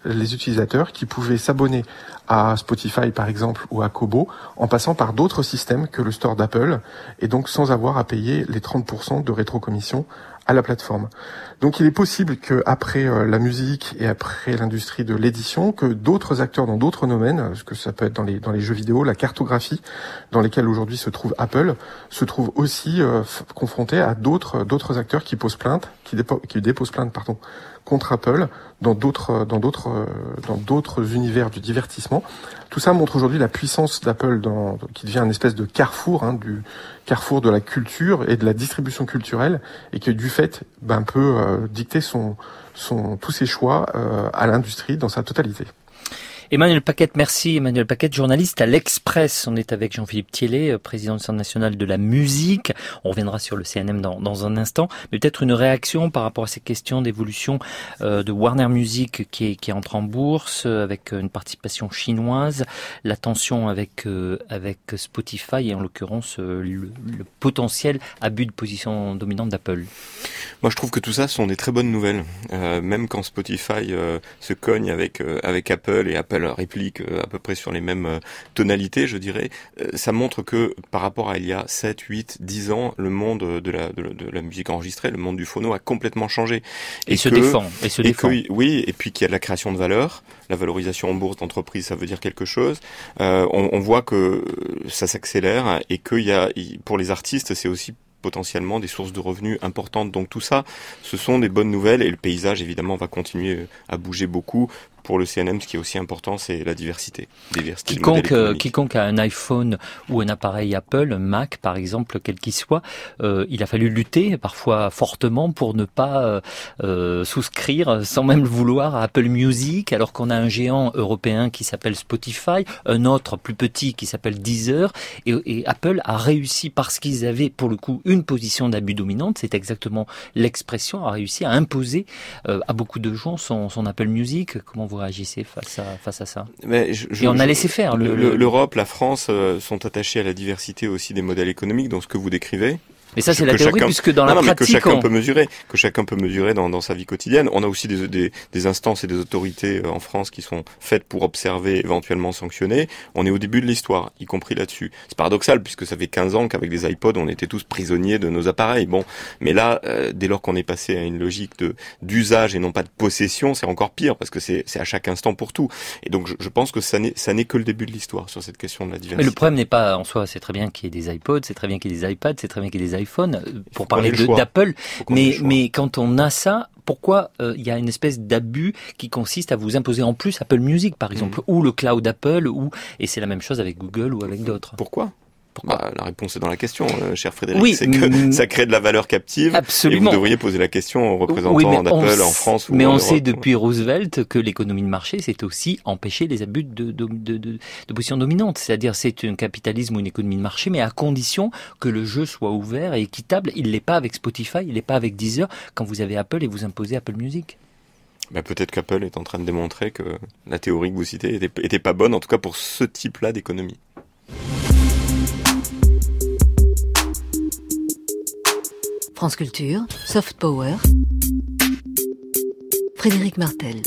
les utilisateurs qui pouvaient s'abonner à Spotify par exemple ou à Kobo en passant par d'autres systèmes que le store d'Apple et donc sans avoir à payer les trente pour cent de rétrocommission à la plateforme. Donc il est possible que après euh, la musique et après l'industrie de l'édition, que d'autres acteurs dans d'autres domaines, parce que ça peut être dans les dans les jeux vidéo, la cartographie, dans lesquels aujourd'hui se trouve Apple, se trouve aussi euh, f- confrontés à d'autres d'autres acteurs qui posent plainte, qui, dépo- qui déposent plainte, pardon, contre Apple dans d'autres dans d'autres euh, dans d'autres univers du divertissement. Tout ça montre aujourd'hui la puissance d'Apple dans, qui devient une espèce de carrefour, hein, du carrefour de la culture et de la distribution culturelle, et que du fait, ben peut euh, dicter son son tous ses choix euh, à l'industrie dans sa totalité. Emmanuel Paquette, merci. Emmanuel Paquette, journaliste à l'Express. On est avec Jean-Philippe Thiellet, président du Centre national de la musique. On reviendra sur le C N M dans, dans un instant. Mais peut-être une réaction par rapport à ces questions d'évolution euh, de Warner Music qui est, qui entre en bourse avec une participation chinoise, la tension avec, euh, avec Spotify et en l'occurrence euh, le, le potentiel abus de position dominante d'Apple. Moi, je trouve que tout ça sont des très bonnes nouvelles. Euh, même quand Spotify euh, se cogne avec euh, avec Apple et Apple réplique euh, à peu près sur les mêmes euh, tonalités, je dirais, euh, ça montre que par rapport à il y a sept, huit, dix ans, le monde de la de, de la musique enregistrée, le monde du phono a complètement changé. Et, et se que, défend. Et se et défend. Que, oui, et puis qu'il y a de la création de valeur, la valorisation en bourse d'entreprise, ça veut dire quelque chose. Euh, on, on voit que ça s'accélère et qu'il y a, pour les artistes, c'est aussi potentiellement des sources de revenus importantes. Donc tout ça, ce sont des bonnes nouvelles et le paysage évidemment va continuer à bouger beaucoup. Pour le C N M, ce qui est aussi important, c'est la diversité. diversité quiconque, euh, quiconque a un iPhone ou un appareil Apple, un Mac par exemple, quel qu'il soit, euh, il a fallu lutter parfois fortement pour ne pas euh, souscrire, sans même le vouloir, à Apple Music, alors qu'on a un géant européen qui s'appelle Spotify, un autre plus petit qui s'appelle Deezer, et, et Apple a réussi parce qu'ils avaient pour le coup une position d'abus dominante, c'est exactement l'expression, a réussi à imposer euh, à beaucoup de gens son, son Apple Music. Comment vous réagissez face à, face à ça? Mais je, je, Et on a je, laissé faire. Le, le, L'Europe, la France euh, sont attachés à la diversité aussi des modèles économiques, donc ce que vous décrivez. Mais ça, c'est la théorie, chacun, puisque dans non, la non, pratique... mais que chacun on... peut mesurer, que chacun peut mesurer dans, dans sa vie quotidienne. On a aussi des, des, des instances et des autorités en France qui sont faites pour observer, éventuellement sanctionner. On est au début de l'histoire, y compris là-dessus. C'est paradoxal, puisque ça fait quinze ans qu'avec des iPods, on était tous prisonniers de nos appareils. Bon, mais là, euh, dès lors qu'on est passé à une logique de d'usage et non pas de possession, c'est encore pire, parce que c'est, c'est à chaque instant pour tout. Et donc, je, je pense que ça n'est, ça n'est que le début de l'histoire sur cette question de la diversité. Mais le problème n'est pas en soi, c'est très bien qu'il y ait des iPods, c'est très bien qu'il y ait des iPads, c'est très bien qu'il y ait des iPhones. Pour parler de, d'Apple, mais, mais quand on a ça, pourquoi il euh, y a une espèce d'abus qui consiste à vous imposer en plus Apple Music, par exemple, mmh. ou le cloud Apple, ou et c'est la même chose avec Google ou avec d'autres. Pourquoi ? Pourquoi bah, la réponse est dans la question, euh, cher Frédéric. Oui, c'est que mm, ça crée de la valeur captive. Absolument. Et vous devriez poser la question aux représentants oui, d'Apple en France ou mais en on Europe. sait depuis Roosevelt que l'économie de marché, c'est aussi empêcher les abus de, de, de, de, de position dominante. C'est-à-dire, c'est un capitalisme ou une économie de marché, mais à condition que le jeu soit ouvert et équitable. Il l'est pas avec Spotify, il l'est pas avec Deezer. Quand vous avez Apple et vous imposez Apple Music. Bah, peut-être qu'Apple est en train de démontrer que la théorie que vous citez était, était pas bonne, en tout cas pour ce type-là d'économie. France Culture, Soft Power, Frédéric Martel.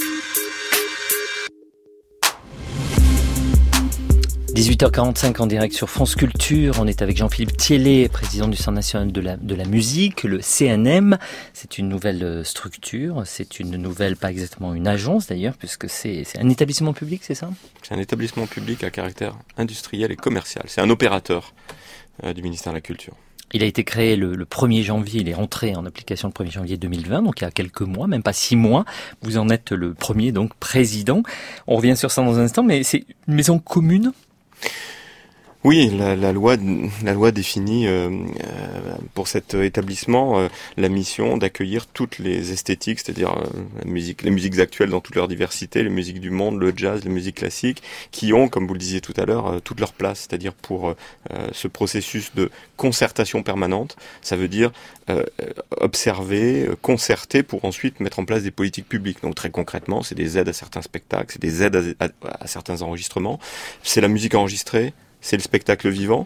dix-huit heures quarante-cinq en direct sur France Culture. On est avec Jean-Philippe Thiellet, président du Centre national de la, de la musique, le C N M. C'est une nouvelle structure, c'est une nouvelle, pas exactement une agence d'ailleurs, puisque c'est, c'est un établissement public, c'est ça ? C'est un établissement public à caractère industriel et commercial. C'est un opérateur euh, du ministère de la Culture. Il a été créé le, le premier janvier, il est rentré en application le premier janvier deux mille vingt, donc il y a quelques mois, même pas six mois. Vous en êtes le premier, donc président. On revient sur ça dans un instant, mais c'est une maison commune ? Oui, la, la loi, la loi définit euh, pour cet établissement euh, la mission d'accueillir toutes les esthétiques, c'est-à-dire euh, la musique, les musiques actuelles dans toute leur diversité, les musiques du monde, le jazz, les musiques classiques, qui ont, comme vous le disiez tout à l'heure, euh, toute leur place, c'est-à-dire pour euh, ce processus de concertation permanente. Ça veut dire euh, observer, concerter pour ensuite mettre en place des politiques publiques. Donc très concrètement, c'est des aides à certains spectacles, c'est des aides à, à, à certains enregistrements, c'est la musique enregistrée. C'est le spectacle vivant,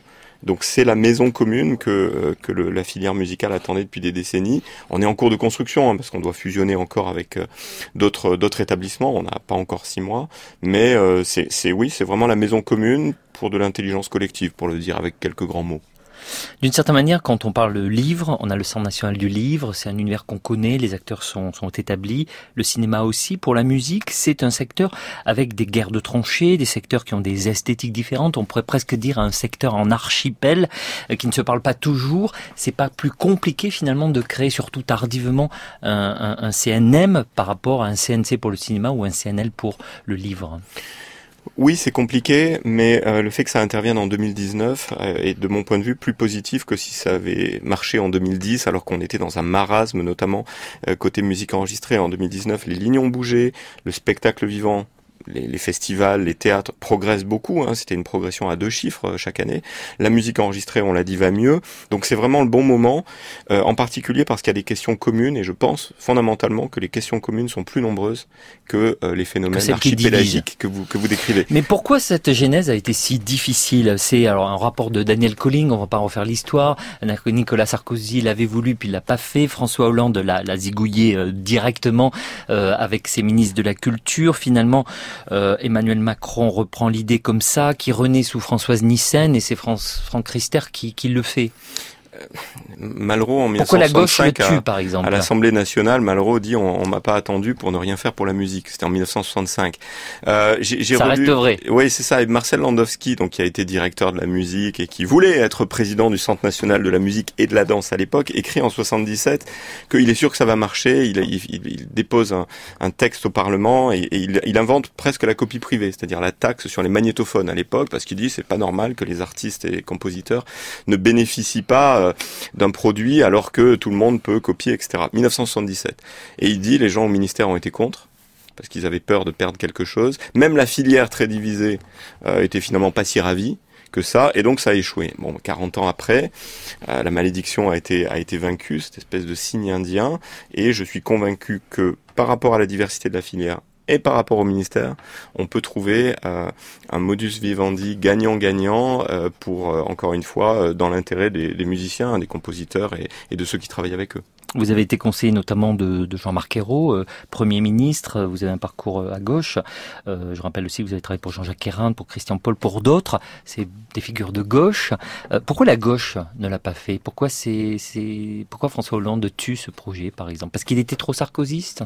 Donc c'est la maison commune que que le, la filière musicale attendait depuis des décennies. On est en cours de construction hein, parce qu'on doit fusionner encore avec euh, d'autres d'autres établissements. On n'a pas encore six mois, mais euh, c'est c'est oui, c'est vraiment la maison commune pour de l'intelligence collective, pour le dire avec quelques grands mots. D'une certaine manière, quand on parle de livre, on a le Centre national du livre, c'est un univers qu'on connaît, les acteurs sont, sont établis, le cinéma aussi. Pour la musique, c'est un secteur avec des guerres de tranchées, des secteurs qui ont des esthétiques différentes, on pourrait presque dire un secteur en archipel, euh, qui ne se parle pas toujours. C'est pas plus compliqué finalement de créer, surtout tardivement, un, un, un C N M par rapport à un C N C pour le cinéma ou un C N L pour le livre? Oui, c'est compliqué, mais euh, le fait que ça intervienne en deux mille dix-neuf euh, est de mon point de vue plus positif que si ça avait marché en deux mille dix, alors qu'on était dans un marasme, notamment euh, côté musique enregistrée. En deux mille dix-neuf, les lignes ont bougé, le spectacle vivant, les, les festivals, les théâtres progressent beaucoup, hein, c'était une progression à deux chiffres euh, chaque année. La musique enregistrée, on l'a dit, va mieux. Donc c'est vraiment le bon moment, euh, en particulier parce qu'il y a des questions communes, et je pense fondamentalement que les questions communes sont plus nombreuses que euh, les phénomènes archipélagiques que vous, que vous décrivez. Mais pourquoi cette genèse a été si difficile? C'est alors un rapport de Daniel Colling, on va pas refaire l'histoire. Nicolas Sarkozy l'avait voulu puis il l'a pas fait. François Hollande l'a, l'a zigouillé euh, directement euh, avec ses ministres de la Culture. Finalement, Euh, Emmanuel Macron reprend l'idée comme ça, qui renaît sous Françoise Nyssen, et c'est France, Franck Riester qui, qui le fait. Malraux en Pourquoi la gauche le tue, à, par exemple? À l'Assemblée nationale, Malraux dit on, on m'a pas attendu pour ne rien faire pour la musique. C'était en mille neuf cent soixante-cinq. Euh, j'ai, j'ai ça relu, reste vrai. Oui, c'est ça. Et Marcel Landowski, donc qui a été directeur de la musique et qui voulait être président du Centre national de la musique et de la danse à l'époque, écrit en soixante-dix-sept qu'il est sûr que ça va marcher. Il, il, il, il dépose un, un texte au Parlement et, et il, il invente presque la copie privée, c'est-à-dire la taxe sur les magnétophones à l'époque, parce qu'il dit c'est pas normal que les artistes et les compositeurs ne bénéficient pas euh, d'un produit alors que tout le monde peut copier, et cetera. mille neuf cent soixante-dix-sept. Et il dit les gens au ministère ont été contre parce qu'ils avaient peur de perdre quelque chose. Même la filière très divisée euh, était finalement pas si ravie que ça, et donc ça a échoué. Bon, quarante ans après, euh, la malédiction a été a été vaincue, cette espèce de signe indien, et je suis convaincu que par rapport à la diversité de la filière et par rapport au ministère, on peut trouver euh, un modus vivendi gagnant-gagnant euh, pour, euh, encore une fois, euh, dans l'intérêt des, des musiciens, des compositeurs et, et de ceux qui travaillent avec eux. Vous avez été conseiller notamment de, de Jean-Marc Ayrault, euh, Premier ministre, vous avez un parcours euh, à gauche. Euh, je rappelle aussi que vous avez travaillé pour Jean-Jacques Hérinde, pour Christian Paul, pour d'autres. C'est des figures de gauche. Euh, pourquoi la gauche ne l'a pas fait? Pourquoi, c'est, c'est, pourquoi François Hollande tue ce projet, par exemple? Parce qu'il était trop sarkozyste?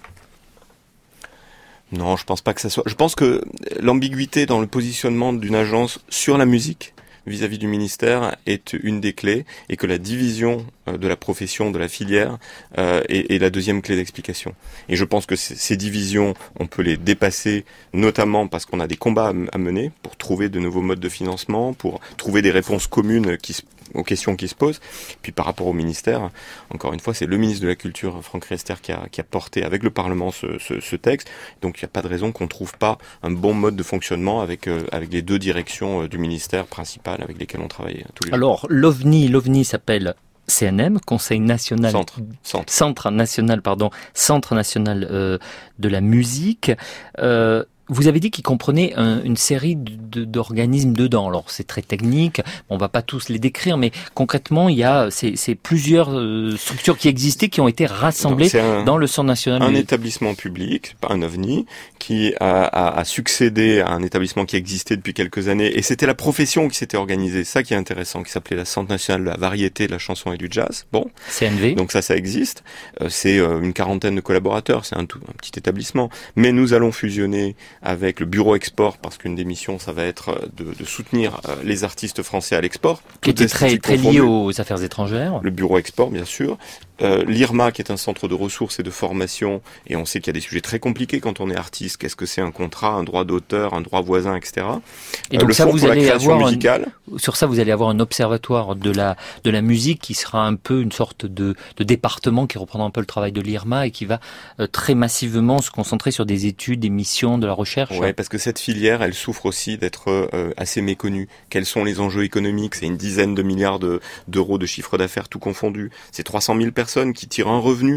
Non, je pense pas que ça soit. Je pense que l'ambiguïté dans le positionnement d'une agence sur la musique vis-à-vis du ministère est une des clés, et que la division de la profession, de la filière, euh, est, est la deuxième clé d'explication. Et je pense que c- ces divisions, on peut les dépasser, notamment parce qu'on a des combats à, m- à mener pour trouver de nouveaux modes de financement, pour trouver des réponses communes qui se, aux questions qui se posent. Puis par rapport au ministère, encore une fois, c'est le ministre de la Culture, Franck Riester, qui a, qui a porté avec le Parlement ce, ce, ce texte. Donc il n'y a pas de raison qu'on ne trouve pas un bon mode de fonctionnement avec, euh, avec les deux directions euh, du ministère principal avec lesquelles on travaille tous les jours. Alors, l'OVNI, l'OVNI s'appelle C N M, Conseil national, Centre, centre. Centre national, pardon, Centre national euh, de la musique. Euh, Vous avez dit qu'il comprenait un, une série de, d'organismes dedans. Alors c'est très technique, on va pas tous les décrire, mais concrètement il y a c'est, c'est plusieurs euh, structures qui existaient, qui ont été rassemblées un, dans le Centre national. Un du... établissement public, pas un OVNI, qui a, a, a succédé à un établissement qui existait depuis quelques années, et c'était la profession qui s'était organisée. Ça qui est intéressant, qui s'appelait la Centre national de la variété, de la chanson et du jazz. Bon, C N V. Donc ça, ça existe. Euh, c'est euh, une quarantaine de collaborateurs. C'est un, tout, un petit établissement. Mais nous allons fusionner avec le bureau export, parce qu'une des missions, ça va être de, de soutenir euh, les artistes français à l'export. Qui était très, très lié aux affaires étrangères. Le bureau export, bien sûr. Euh, L'I R M A, qui est un centre de ressources et de formation, et on sait qu'il y a des sujets très compliqués quand on est artiste. Qu'est-ce que c'est un contrat, un droit d'auteur, un droit voisin, et cetera. Et donc euh, le ça, vous allez avoir musicale. Un, sur ça, vous allez avoir un observatoire de la de la musique qui sera un peu une sorte de, de département qui reprendra un peu le travail de l'I R M A et qui va euh, très massivement se concentrer sur des études, des missions, de la recherche. Ouais, parce que cette filière, elle souffre aussi d'être euh, assez méconnue. Quels sont les enjeux économiques? C'est une dizaine de milliards de, d'euros de chiffre d'affaires tout confondu. C'est trois cent mille personnes qui tirent un revenu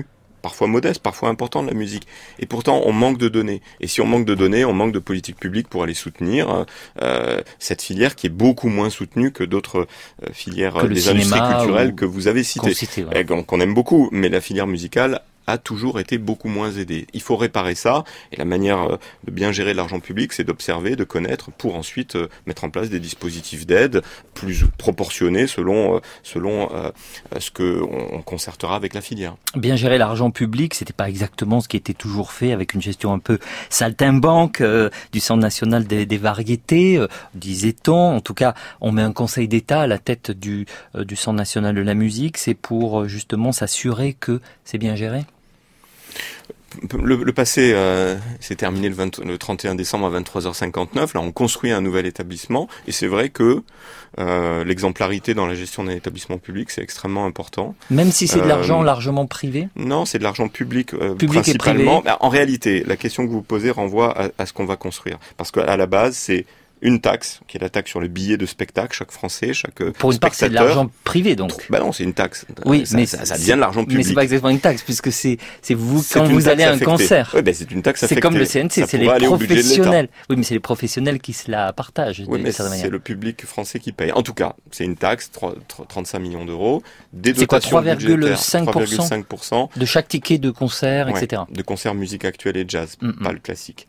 parfois modeste, parfois important de la musique. Et pourtant, on manque de données. Et si on manque de données, on manque de politique publique pour aller soutenir euh, cette filière qui est beaucoup moins soutenue que d'autres euh, filières que des industries culturelles que vous avez citées, cité, ouais. qu'on, qu'on aime beaucoup. Mais la filière musicale a toujours été beaucoup moins aidée. Il faut réparer ça, et la manière de bien gérer l'argent public, c'est d'observer, de connaître, pour ensuite mettre en place des dispositifs d'aide plus proportionnés selon selon euh, ce que on concertera avec la filière. Bien gérer l'argent public, c'était pas exactement ce qui était toujours fait, avec une gestion un peu saltimbanque euh, du Centre national des, des variétés, euh, disait-on. En tout cas, on met un conseil d'État à la tête du euh, du Centre national de la musique. C'est pour euh, justement s'assurer que c'est bien géré. Le, le passé euh, s'est terminé le, vingt, le trente et un décembre à vingt-trois heures cinquante-neuf. Là, on construit un nouvel établissement, et c'est vrai que euh, l'exemplarité dans la gestion d'un établissement public, c'est extrêmement important. Même si c'est de l'argent euh, largement privé ? Non, c'est de l'argent public, euh, public principalement. Et privé. En réalité, la question que vous posez renvoie à, à ce qu'on va construire, parce qu'à la base, c'est une taxe, qui est la taxe sur le billet de spectacle, chaque Français, chaque Pour une part, c'est de l'argent privé, donc. Ben non, c'est une taxe. Oui, ça, mais ça, ça devient de l'argent public. Mais c'est pas exactement une taxe, puisque c'est, c'est vous, c'est quand vous allez à un affectée. concert. Oui, ben c'est une taxe affectée. C'est comme le C N C, ça c'est les professionnels. Oui, mais c'est les professionnels qui se la partagent. Oui, mais c'est manière. Le public français qui paye. En tout cas, c'est une taxe, trente-cinq millions d'euros, des c'est quoi, dotations trois virgule cinq pour cent de chaque ticket de concert, ouais, et cetera. De concert, musique actuelle et jazz, mm-hmm. pas le classique.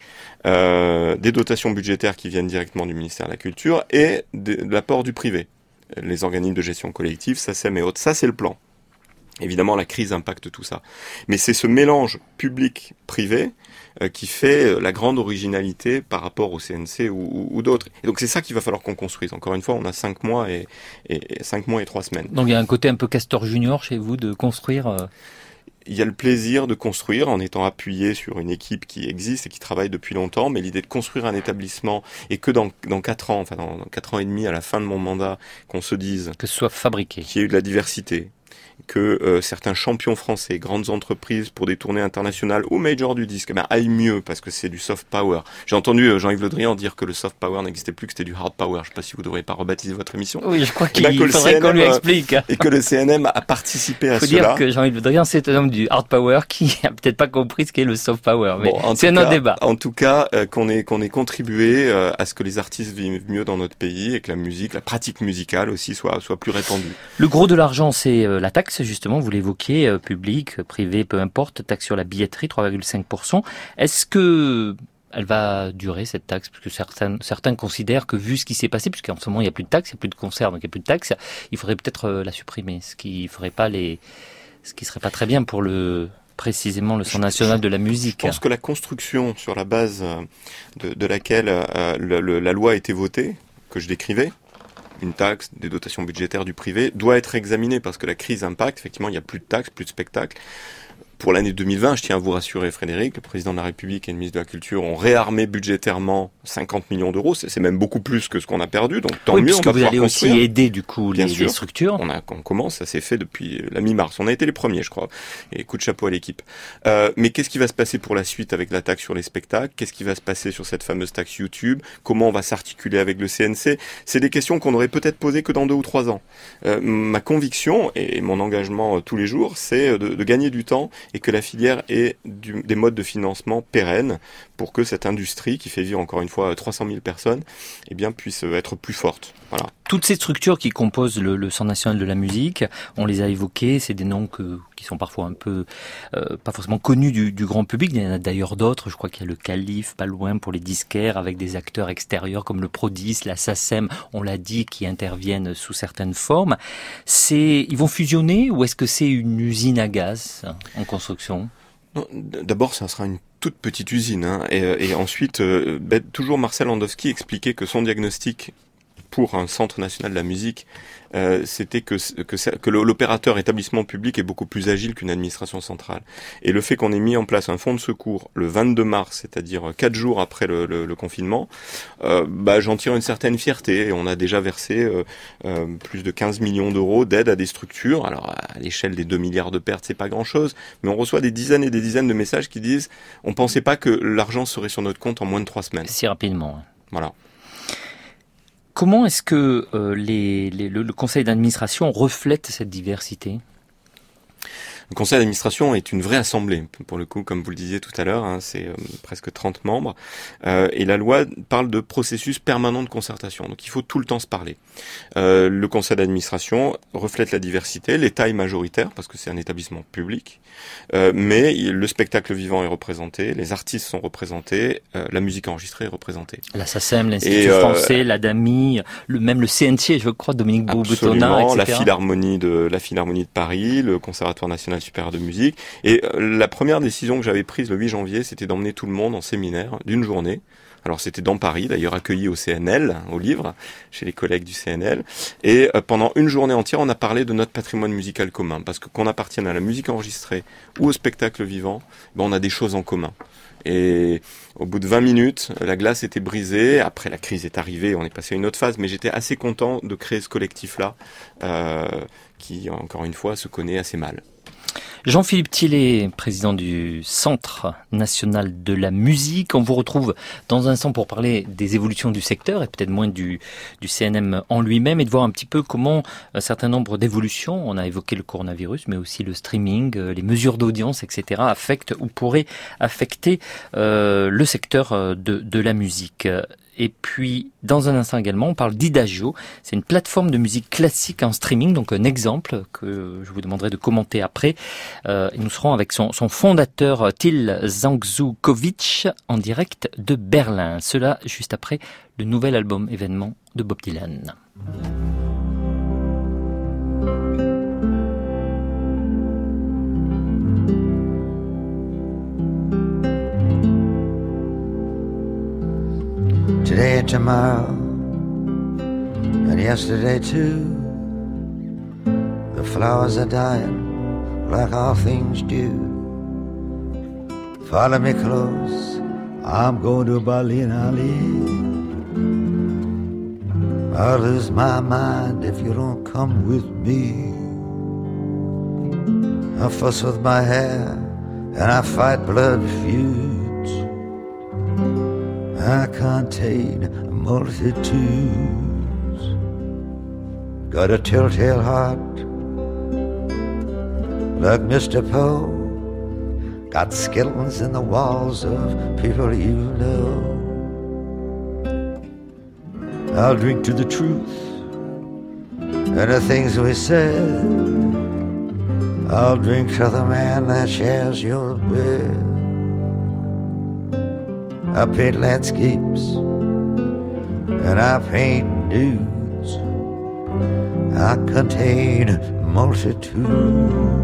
Euh, des dotations budgétaires qui viennent directement du ministère de la Culture et de, de l'apport du privé. Les organismes de gestion collective, SACEM et autres. Ça, c'est le plan. Évidemment, la crise impacte tout ça. Mais c'est ce mélange public-privé euh, qui fait la grande originalité par rapport au C N C ou, ou, ou d'autres. Et donc c'est ça qu'il va falloir qu'on construise. Encore une fois, on a cinq mois et, et, et cinq mois et trois semaines. Donc il y a un côté un peu Castor Junior chez vous de construire... Euh... Il y a le plaisir de construire en étant appuyé sur une équipe qui existe et qui travaille depuis longtemps, mais l'idée de construire un établissement et que dans, dans quatre ans, enfin dans, dans quatre ans et demi, à la fin de mon mandat, qu'on se dise... Que ce soit fabriqué. Qu'il y ait eu de la diversité, que euh, certains champions français, grandes entreprises pour des tournées internationales ou major du disque, ben, aillent mieux parce que c'est du soft power. J'ai entendu euh, Jean-Yves Le Drian dire que le soft power n'existait plus, que c'était du hard power. Je ne sais pas si vous ne devriez pas rebaptiser votre émission. Oui, je crois qu'il ben, faudrait qu'on lui explique. Et que le C N M a participé à Faut cela. Il faut dire que Jean-Yves Le Drian, c'est un homme du hard power qui a peut-être pas compris ce qu'est le soft power. Mais bon, c'est un autre débat. En tout cas, euh, qu'on ait, qu'on ait contribué euh, à ce que les artistes vivent mieux dans notre pays et que la musique, la pratique musicale aussi soit, soit plus répandue. Le gros de l'argent, c'est euh, la taxe, justement, vous l'évoquez. Euh, public, privé, peu importe, taxe sur la billetterie, trois virgule cinq pour cent. Est-ce que elle va durer cette taxe? Parce que certains, certains considèrent que vu ce qui s'est passé, puisqu'en ce moment il n'y a plus de taxe, il n'y a plus de concerts, donc il n'y a plus de taxe, il faudrait peut-être euh, la supprimer, ce qui ferait pas les, ce qui serait pas très bien pour le précisément le Centre national de la musique. Je pense que la construction sur la base de, de laquelle euh, le, le, la loi a été votée, que je décrivais, une taxe, des dotations budgétaires du privé, doit être examinée parce que la crise impacte. Effectivement, il n'y a plus de taxes, plus de spectacles. Pour l'année deux mille vingt, je tiens à vous rassurer, Frédéric, le président de la République et le ministre de la Culture ont réarmé budgétairement cinquante millions d'euros. C'est, c'est même beaucoup plus que ce qu'on a perdu. Donc tant oui, mieux, on va vous pouvoir allez construire. aussi aider du coup les, les structures. On, a, on commence, ça s'est fait depuis la mi-mars. On a été les premiers, je crois. Et coup de chapeau à l'équipe. Euh, mais qu'est-ce qui va se passer pour la suite avec la taxe sur les spectacles? Qu'est-ce qui va se passer sur cette fameuse taxe YouTube? Comment on va s'articuler avec le C N C? C'est des questions qu'on aurait peut-être posées que dans deux ou trois ans. Euh, ma conviction et mon engagement euh, tous les jours, c'est de, de gagner du temps et que la filière et du, des modes de financement pérennes pour que cette industrie, qui fait vivre encore une fois trois cent mille personnes, eh bien, puisse être plus forte. Voilà. Toutes ces structures qui composent le, le Centre national de la musique, on les a évoquées, c'est des noms que, qui sont parfois un peu, euh, pas forcément connus du, du grand public. Il y en a d'ailleurs d'autres. Je crois qu'il y a le Calife, pas loin, pour les disquaires, avec des acteurs extérieurs comme le Prodis, la SACEM, on l'a dit, qui interviennent sous certaines formes. C'est, ils vont fusionner ou est-ce que c'est une usine à gaz en construction? Non, d'abord, ça sera une toute petite usine. Hein, et, et ensuite, euh, ben, toujours Marcel Landowski expliquait que son diagnostic pour un centre national de la musique, euh, c'était que, que, que l'opérateur établissement public est beaucoup plus agile qu'une administration centrale. Et le fait qu'on ait mis en place un fonds de secours le vingt-deux mars, c'est-à-dire quatre jours après le, le, le confinement, euh, bah, j'en tire une certaine fierté. Et on a déjà versé euh, euh, plus de quinze millions d'euros d'aide à des structures. Alors à l'échelle des deux milliards de pertes, c'est pas grand-chose, mais on reçoit des dizaines et des dizaines de messages qui disent « on pensait pas que l'argent serait sur notre compte en moins de trois semaines ». Si rapidement. Voilà. Comment est-ce que euh, les, les, le, le conseil d'administration reflète cette diversité ? Le conseil d'administration est une vraie assemblée, pour le coup, comme vous le disiez tout à l'heure, hein, c'est euh, presque trente membres, euh, et la loi parle de processus permanent de concertation, donc il faut tout le temps se parler. Euh, le conseil d'administration reflète la diversité, l'État est majoritaire, parce que c'est un établissement public, euh, mais le spectacle vivant est représenté, les artistes sont représentés, euh, la musique enregistrée est représentée. La S A C E M, l'Institut euh, français, l'Adami, le, même le C N T, je crois, Dominique Boutonnat, et cetera. La Philharmonie de la Philharmonie de Paris, le Conservatoire national supérieur de musique. Et euh, la première décision que j'avais prise le huit janvier, c'était d'emmener tout le monde en séminaire d'une journée. Alors c'était dans Paris, d'ailleurs accueilli au C N L, au Livre, chez les collègues du C N L. Et euh, pendant une journée entière, on a parlé de notre patrimoine musical commun. Parce que qu'on appartienne à la musique enregistrée ou au spectacle vivant, ben, on a des choses en commun. Et au bout de vingt minutes, la glace était brisée. Après, la crise est arrivée, on est passé à une autre phase. Mais j'étais assez content de créer ce collectif-là, euh, qui, encore une fois, se connaît assez mal. Jean-Philippe Tillet, président du Centre national de la musique. On vous retrouve dans un instant pour parler des évolutions du secteur et peut-être moins du, du C N M en lui-même, et de voir un petit peu comment un certain nombre d'évolutions, on a évoqué le coronavirus, mais aussi le streaming, les mesures d'audience, et cetera, affectent ou pourraient affecter euh, le secteur de, de la musique. Et puis, dans un instant également, on parle d'Idagio. C'est une plateforme de musique classique en streaming, donc un exemple que je vous demanderai de commenter après. Euh, et nous serons avec son, son fondateur, Till Zangzukovic, en direct de Berlin. Cela juste après le nouvel album événement de Bob Dylan. Today and tomorrow, and yesterday too, the flowers are dying like all things do. Follow me close, I'm going to Berlin, Ali. I'll lose my mind if you don't come with me. I fuss with my hair, and I fight blood feuds. I contain multitudes. Got a telltale heart like Mister Poe. Got skeletons in the walls of people you know. I'll drink to the truth and the things we said. I'll drink to the man that shares your bed. I paint landscapes and I paint dudes. I contain multitudes.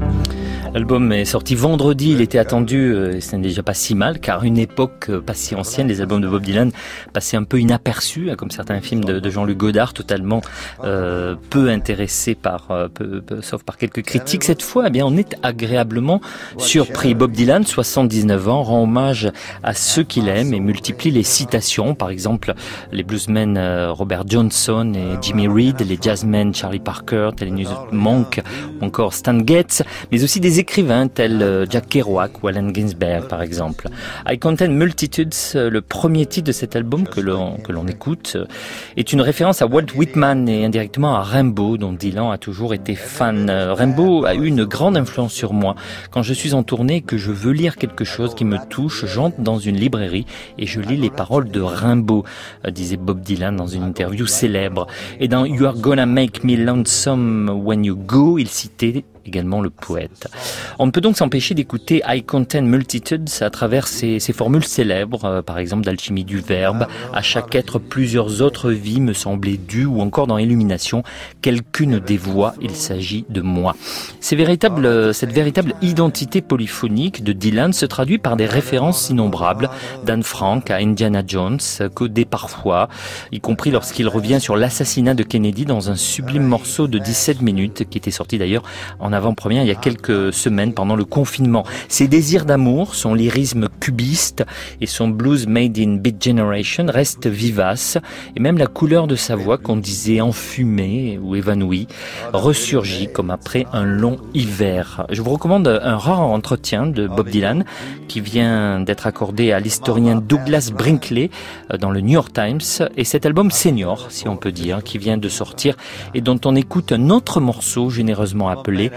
L'album est sorti vendredi, il était attendu, et ce n'est déjà pas si mal, car une époque pas si ancienne, les albums de Bob Dylan passaient un peu inaperçus, comme certains films de, de Jean-Luc Godard, totalement euh, peu intéressés par, euh, peu, peu, sauf par quelques critiques. Cette fois, eh bien, on est agréablement surpris. Bob Dylan, soixante-dix-neuf ans, rend hommage à ceux qu'il aime et multiplie les citations. Par exemple, les bluesmen euh, Robert Johnson et Jimmy Reed, les jazzmen Charlie Parker, Thelonious Monk ou encore Stan Getz, mais aussi des écrivains tels Jack Kerouac ou Allen Ginsberg, par exemple. I Contain Multitudes, le premier titre de cet album que l'on, que l'on écoute, est une référence à Walt Whitman et indirectement à Rimbaud, dont Dylan a toujours été fan. Rimbaud a eu une grande influence sur moi. Quand je suis en tournée et que je veux lire quelque chose qui me touche, j'entre dans une librairie et je lis les paroles de Rimbaud, disait Bob Dylan dans une interview célèbre. Et dans You Are Gonna Make Me Lonesome When You Go, il citait également le poète. On ne peut donc s'empêcher d'écouter I Contain Multitudes à travers ces, ces formules célèbres, euh, par exemple d'Alchimie du Verbe, à chaque être plusieurs autres vies me semblaient dues, ou encore dans Illumination, quelqu'une des voix, il s'agit de moi. Ces véritables, cette véritable identité polyphonique de Dylan se traduit par des références innombrables, d'Anne Frank à Indiana Jones, codées parfois, y compris lorsqu'il revient sur l'assassinat de Kennedy dans un sublime morceau de dix-sept minutes, qui était sorti d'ailleurs en avant-première il y a quelques semaines pendant le confinement. Ses désirs d'amour, son lyrisme cubiste et son blues made in Beat Generation restent vivaces, et même la couleur de sa voix, qu'on disait enfumée ou évanouie, ressurgit comme après un long hiver. Je vous recommande un rare entretien de Bob Dylan qui vient d'être accordé à l'historien Douglas Brinkley dans le New York Times, et cet album Senior, si on peut dire, qui vient de sortir et dont on écoute un autre morceau généreusement appelé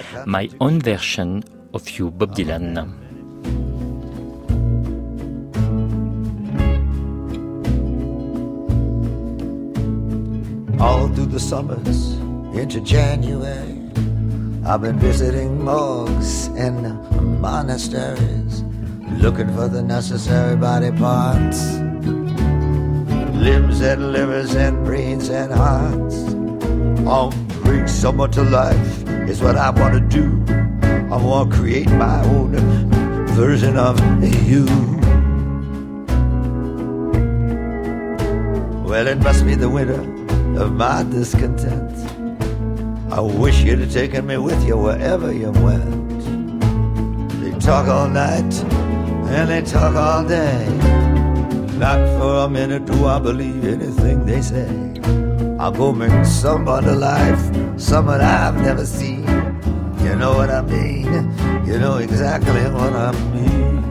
My Own Version of You, Bob Dylan. All through the summers into January, I've been visiting morgues and monasteries, looking for the necessary body parts, limbs and livers and brains and hearts. I'll bring someone to life is what I want to do. I want to create my own version of you. Well, it must be the winter of my discontent. I wish you'd have taken me with you wherever you went. They talk all night and they talk all day. Not for a minute do I believe anything they say. I'll go bring someone to life, someone I've never seen. You know what I mean? You know exactly what I mean.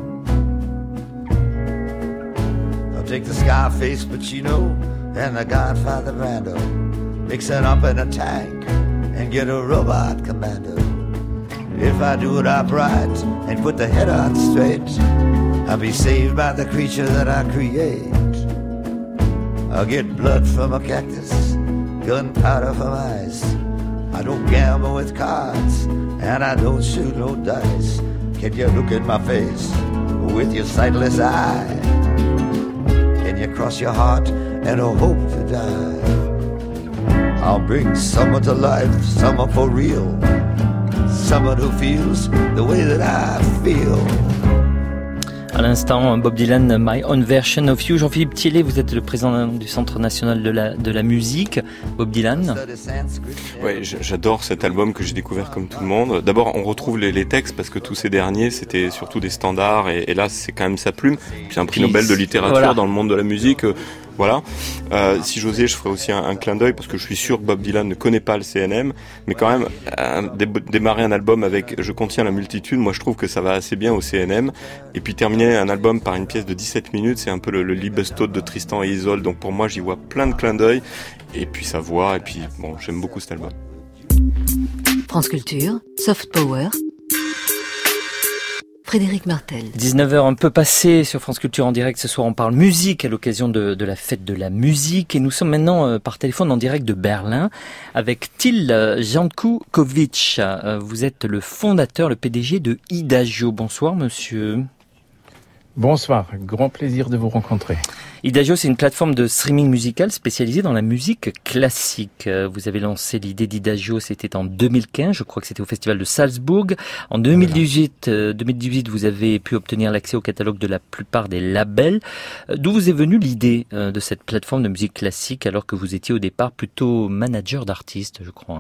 I'll take the Scarface Pacino and the Godfather Brando, mix it up in a tank and get a robot commando. If I do it upright and put the head on straight, I'll be saved by the creature that I create. I'll get blood from a cactus, gunpowder from ice. I don't gamble with cards and I don't shoot no dice. Can you look in my face with your sightless eye? Can you cross your heart and a hope to die? I'll bring someone to life, someone for real, someone who feels the way that I feel. À l'instant, Bob Dylan, My Own Version of You. Jean-Philippe Thiellet, vous êtes le président du Centre national de la, de la musique. Bob Dylan. Ouais, j'adore cet album que j'ai découvert comme tout le monde. D'abord, on retrouve les, les textes parce que tous ces derniers, c'était surtout des standards et, et là, c'est quand même sa plume. Puis un prix Puis, Nobel de littérature voilà. Dans le monde de la musique. Euh, Voilà. Euh, si j'osais, je ferais aussi un, un clin d'œil parce que je suis sûr que Bob Dylan ne connaît pas le C N M, mais quand même euh, dé- démarrer un album avec Je contiens la multitude, moi je trouve que ça va assez bien au C N M. Et puis terminer un album par une pièce de dix-sept minutes, c'est un peu le, le Liebestod de Tristan et Isolde. Donc pour moi, j'y vois plein de clins d'œil. Et puis sa voix. Et puis bon, j'aime beaucoup cet album. France Culture, Soft Power. Frédéric Martel. dix-neuf heures un peu passé sur France Culture en direct. Ce soir, on parle musique à l'occasion de, de la fête de la musique. Et nous sommes maintenant euh, par téléphone en direct de Berlin avec Till Jankovic. Euh, vous êtes le fondateur, le P D G de Idagio. Bonsoir, monsieur. Bonsoir, grand plaisir de vous rencontrer. Idagio, c'est une plateforme de streaming musical spécialisée dans la musique classique. Vous avez lancé l'idée d'Idagio, c'était en deux mille quinze, je crois que c'était au festival de Salzbourg. En deux mille dix-huit, voilà. euh, deux mille dix-huit, vous avez pu obtenir l'accès au catalogue de la plupart des labels. D'où vous est venue l'idée euh, de cette plateforme de musique classique alors que vous étiez au départ plutôt manager d'artistes, je crois.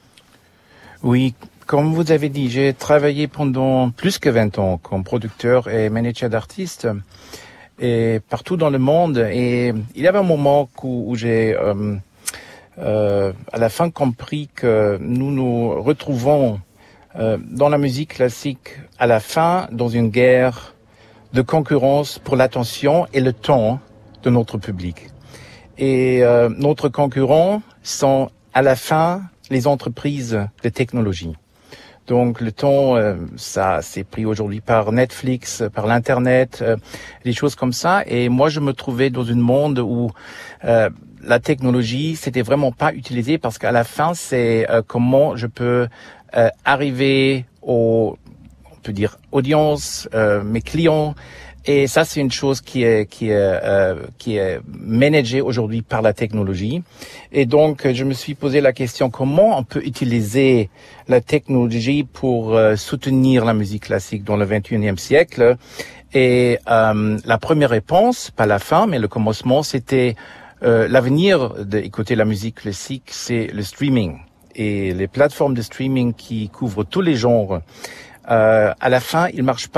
Oui, comme vous avez dit, j'ai travaillé pendant plus que vingt ans comme producteur et manager d'artistes et partout dans le monde. Et il y avait un moment où, où j'ai euh, euh, à la fin compris que nous nous retrouvons euh, dans la musique classique à la fin dans une guerre de concurrence pour l'attention et le temps de notre public. Et euh, notre concurrent sont à la fin les entreprises de technologie. Donc le temps, euh, ça c'est pris aujourd'hui par Netflix, par l'internet, euh, des choses comme ça. Et moi je me trouvais dans un monde où euh, la technologie c'était vraiment pas utilisé parce qu'à la fin c'est euh, comment je peux euh, arriver au, on peut dire audience, euh, mes clients. Et ça, c'est une chose qui est qui est euh, qui est managée aujourd'hui par la technologie. Et donc, je me suis posé la question comment on peut utiliser la technologie pour euh, soutenir la musique classique dans le vingt et unième siècle. Et euh, la première réponse, pas la fin, mais le commencement, c'était euh, l'avenir d'écouter la musique classique, c'est le streaming et les plateformes de streaming qui couvrent tous les genres. Euh, à la fin, ils marchent pas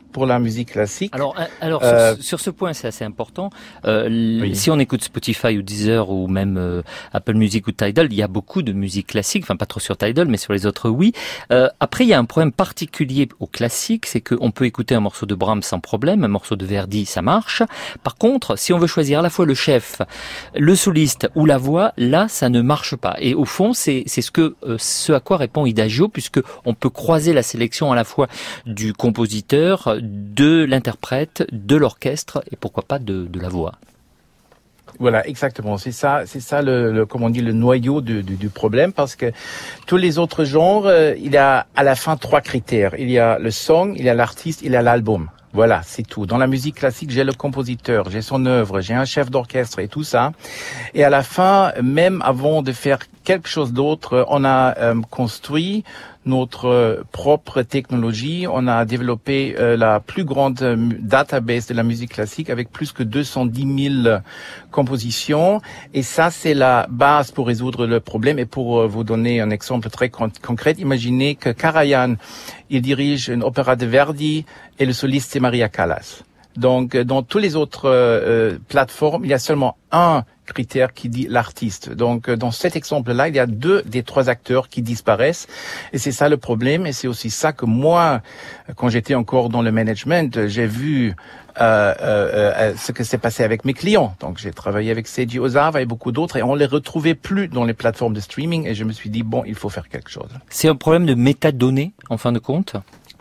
pour la musique classique. Alors, alors euh, sur, sur ce point, c'est assez important. Euh, oui. Si on écoute Spotify ou Deezer ou même euh, Apple Music ou Tidal, il y a beaucoup de musique classique. Enfin, pas trop sur Tidal, mais sur les autres, oui. Euh, après, il y a un problème particulier au classique, c'est qu'on peut écouter un morceau de Brahms sans problème, un morceau de Verdi, ça marche. Par contre, si on veut choisir à la fois le chef, le soliste ou la voix, là, ça ne marche pas. Et au fond, c'est, c'est ce que euh, ce à quoi répond Idagio, puisque on peut croiser la sélection à la fois du compositeur, de l'interprète, de l'orchestre et pourquoi pas de, de la voix. Voilà, exactement. C'est ça, c'est ça le, le comment on dit, le noyau du, du, du problème, parce que tous les autres genres, euh, il y a à la fin trois critères. Il y a le song, il y a l'artiste, il y a l'album. Voilà, c'est tout. Dans la musique classique, j'ai le compositeur, j'ai son œuvre, j'ai un chef d'orchestre et tout ça. Et à la fin, même avant de faire quelque chose d'autre, on a euh, construit notre propre technologie. On a développé euh, la plus grande euh, database de la musique classique avec plus que deux cent dix mille compositions. Et ça, c'est la base pour résoudre le problème. Et pour euh, vous donner un exemple très con- concret, imaginez que Karajan, il dirige une opéra de Verdi et le soliste, c'est Maria Callas. Donc, dans toutes les autres euh, plateformes, il y a seulement un critère qui dit l'artiste. Donc, dans cet exemple-là, il y a deux des trois acteurs qui disparaissent. Et c'est ça le problème. Et c'est aussi ça que moi, quand j'étais encore dans le management, j'ai vu euh, euh, euh, ce que s'est passé avec mes clients. Donc, j'ai travaillé avec Seiji Ozawa et beaucoup d'autres et on les retrouvait plus dans les plateformes de streaming. Et je me suis dit, bon, il faut faire quelque chose. C'est un problème de métadonnées, en fin de compte ?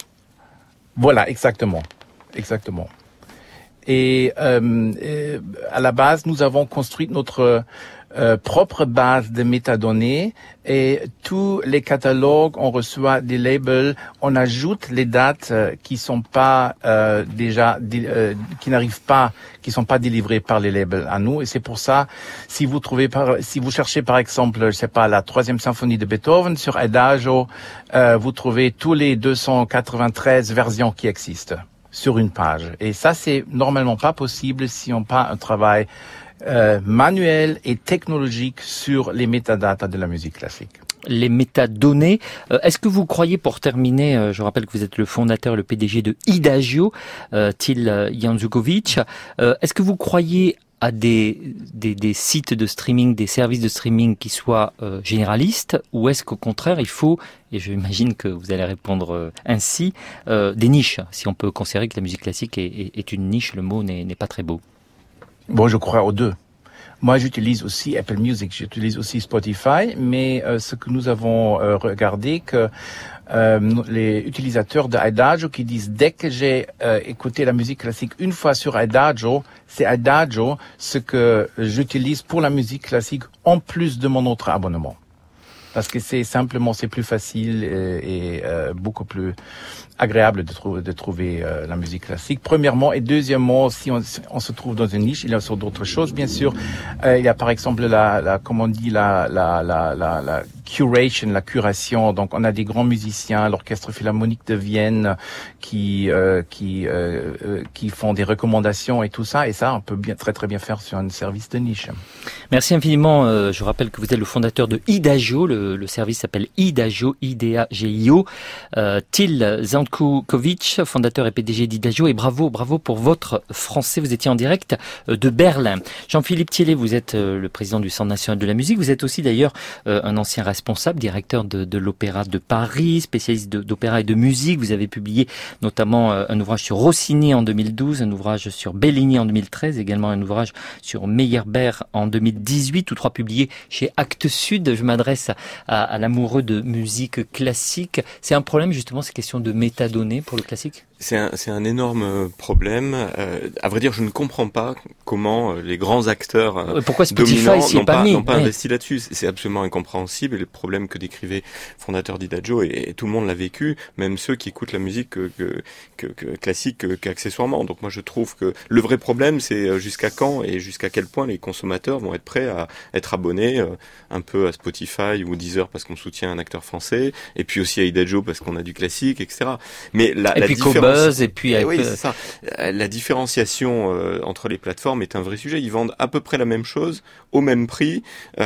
Voilà, exactement. Exactement. Et euh, euh, à la base, nous avons construit notre euh, propre base de métadonnées et tous les catalogues, on reçoit des labels, on ajoute les dates euh, qui sont pas euh, déjà, euh, qui n'arrivent pas, qui sont pas délivrées par les labels à nous. Et c'est pour ça, si vous trouvez, par, si vous cherchez par exemple, je sais pas, la troisième symphonie de Beethoven sur Adagio, euh, vous trouvez tous les deux cent quatre-vingt-treize versions qui existent sur une page. Et ça, c'est normalement pas possible si on n'a pas un travail euh, manuel et technologique sur les métadatas de la musique classique. Les métadonnées. Euh, est-ce que vous croyez, pour terminer, euh, je rappelle que vous êtes le fondateur, le P D G de Idagio, euh, Till Janzukovic, euh, est-ce que vous croyez à des, des, des sites de streaming, des services de streaming qui soient euh, généralistes, ou est-ce qu'au contraire il faut, et j'imagine que vous allez répondre euh, ainsi, euh, des niches, si on peut considérer que la musique classique est, est, est une niche, le mot n'est, n'est pas très beau. Bon, je crois aux deux. Moi, j'utilise aussi Apple Music, j'utilise aussi Spotify, mais euh, ce que nous avons euh, regardé, que euh, les utilisateurs de Adagio qui disent dès que j'ai euh, écouté la musique classique une fois sur Adagio, c'est Adagio ce que j'utilise pour la musique classique en plus de mon autre abonnement. Parce que c'est simplement, c'est plus facile et, et euh, beaucoup plus agréable de, trou- de trouver euh, la musique classique. Premièrement, et deuxièmement, si on, on se trouve dans une niche, il y a sur d'autres choses, bien sûr. Euh, il y a par exemple la, la comment on dit, la, la, la, la, la curation, la curation. Donc, on a des grands musiciens, l'Orchestre Philharmonique de Vienne, qui euh, qui euh, euh, qui font des recommandations et tout ça. Et ça, on peut bien, très très bien faire sur un service de niche. Merci infiniment. Euh, je rappelle que vous êtes le fondateur de Idagio. Le, le service s'appelle Idagio, I D A G I O. Euh, Till Janzukovic, fondateur et P D G d'Idagio. Et bravo, bravo pour votre français. Vous étiez en direct de Berlin. Jean-Philippe Thiellet, vous êtes le président du Centre national de la musique. Vous êtes aussi d'ailleurs un ancien responsable, directeur de, de l'Opéra de Paris, spécialiste de, d'opéra et de musique. Vous avez publié notamment un ouvrage sur Rossini en deux mille douze, un ouvrage sur Bellini en deux mille treize, également un ouvrage sur Meyerbeer en deux mille dix-huit, tous trois publiés chez Actes Sud. Je m'adresse à, à l'amoureux de musique classique. C'est un problème justement ces questions de métadonnées pour le classique ? C'est un, c'est un énorme problème. Euh, à vrai dire, je ne comprends pas comment les grands acteurs euh, Pourquoi Spotify dominants s'y est n'ont pas pas, mis, n'ont pas oui. investi là-dessus. C'est absolument incompréhensible. Et le problème que décrivait le fondateur d'Idagio, et, et tout le monde l'a vécu, même ceux qui écoutent la musique que, que, que, que classique que, qu'accessoirement. Donc moi, je trouve que le vrai problème, c'est jusqu'à quand et jusqu'à quel point les consommateurs vont être prêts à être abonnés euh, un peu à Spotify ou Deezer parce qu'on soutient un acteur français, et puis aussi à Idagio parce qu'on a du classique, et cetera. Mais la, et la puis différence... Cobuzz, et puis Eh avec... oui, c'est ça. La différenciation euh, entre les plateformes est un vrai sujet. Ils vendent à peu près la même chose au même prix.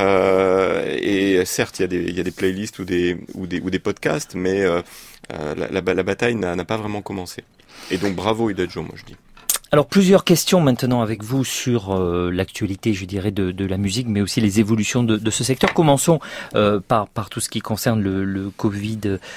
Euh, et certes, il y a des il y a des playlists ou des ou des ou des podcasts, mais euh, la, la, la bataille n'a, n'a pas vraiment commencé. Et donc bravo Idadjo, moi je dis. Alors plusieurs questions maintenant avec vous sur euh, l'actualité, je dirais, de, de la musique, mais aussi les évolutions de, de ce secteur. Commençons euh, par, par tout ce qui concerne le, le covid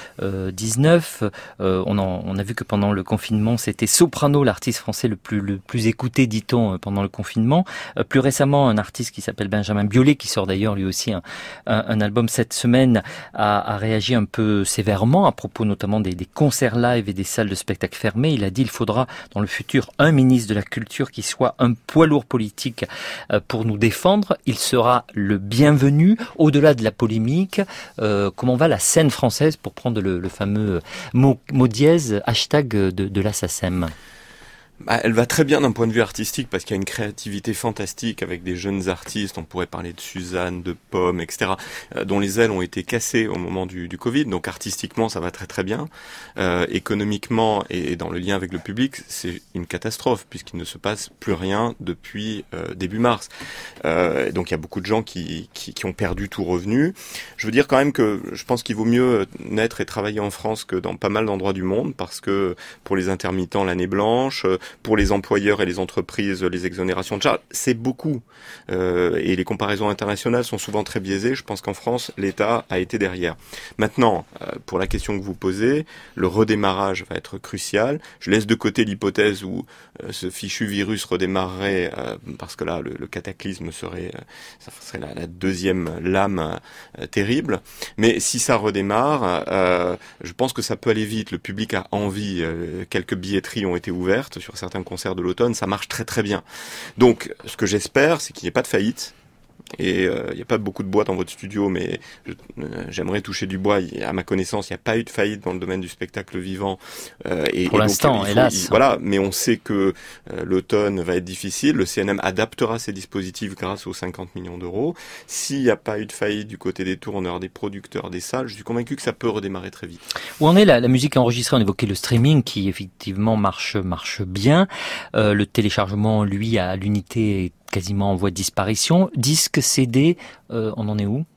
dix-neuf. Euh, on, en, on a vu que pendant le confinement, c'était Soprano, l'artiste français le plus, le plus écouté, dit-on, pendant le confinement. Euh, plus récemment, un artiste qui s'appelle Benjamin Biolay, qui sort d'ailleurs lui aussi un, un, un album cette semaine, a, a réagi un peu sévèrement à propos notamment des, des concerts live et des salles de spectacle fermées. Il a dit il faudra dans le futur un ministre de la Culture qui soit un poids lourd politique pour nous défendre. Il sera le bienvenu. Au-delà de la polémique, euh, comment va la scène française, pour prendre le, le fameux mot, mot dièse, hashtag de, de la SACEM? Bah, elle va très bien d'un point de vue artistique parce qu'il y a une créativité fantastique avec des jeunes artistes. On pourrait parler de Suzanne, de Pomme, et cetera, euh, dont les ailes ont été cassées au moment du, du Covid. Donc artistiquement, ça va très très bien. Euh, économiquement et dans le lien avec le public, c'est une catastrophe puisqu'il ne se passe plus rien depuis euh, début mars. Euh, donc il y a beaucoup de gens qui, qui, qui ont perdu tout revenu. Je veux dire quand même que je pense qu'il vaut mieux naître et travailler en France que dans pas mal d'endroits du monde parce que pour les intermittents, l'année blanche, pour les employeurs et les entreprises, les exonérations de charges, c'est beaucoup. Euh, et les comparaisons internationales sont souvent très biaisées. Je pense qu'en France, l'État a été derrière. Maintenant, euh, pour la question que vous posez, le redémarrage va être crucial. Je laisse de côté l'hypothèse où euh, ce fichu virus redémarrerait, euh, parce que là, le, le cataclysme serait, euh, ça serait la, la deuxième lame euh, terrible. Mais si ça redémarre, euh, je pense que ça peut aller vite. Le public a envie. Euh, quelques billetteries ont été ouvertes sur certains concerts de l'automne, ça marche très très bien. Donc, ce que j'espère, c'est qu'il n'y ait pas de faillite. Et il euh, n'y a pas beaucoup de bois dans votre studio, mais je, euh, j'aimerais toucher du bois. À ma connaissance, il n'y a pas eu de faillite dans le domaine du spectacle vivant. Euh, et, Pour et l'instant, donc, il faut, hélas. Il, voilà, mais on sait que euh, l'automne va être difficile. Le C N M adaptera ses dispositifs grâce aux cinquante millions d'euros. S'il n'y a pas eu de faillite du côté des tourneurs, des producteurs, des salles, je suis convaincu que ça peut redémarrer très vite. Où en est la, la musique enregistrée? On évoquait le streaming qui effectivement marche marche bien. Euh, le téléchargement, lui, à l'unité est quasiment en voie de disparition. Disque, C D, euh, on en est où?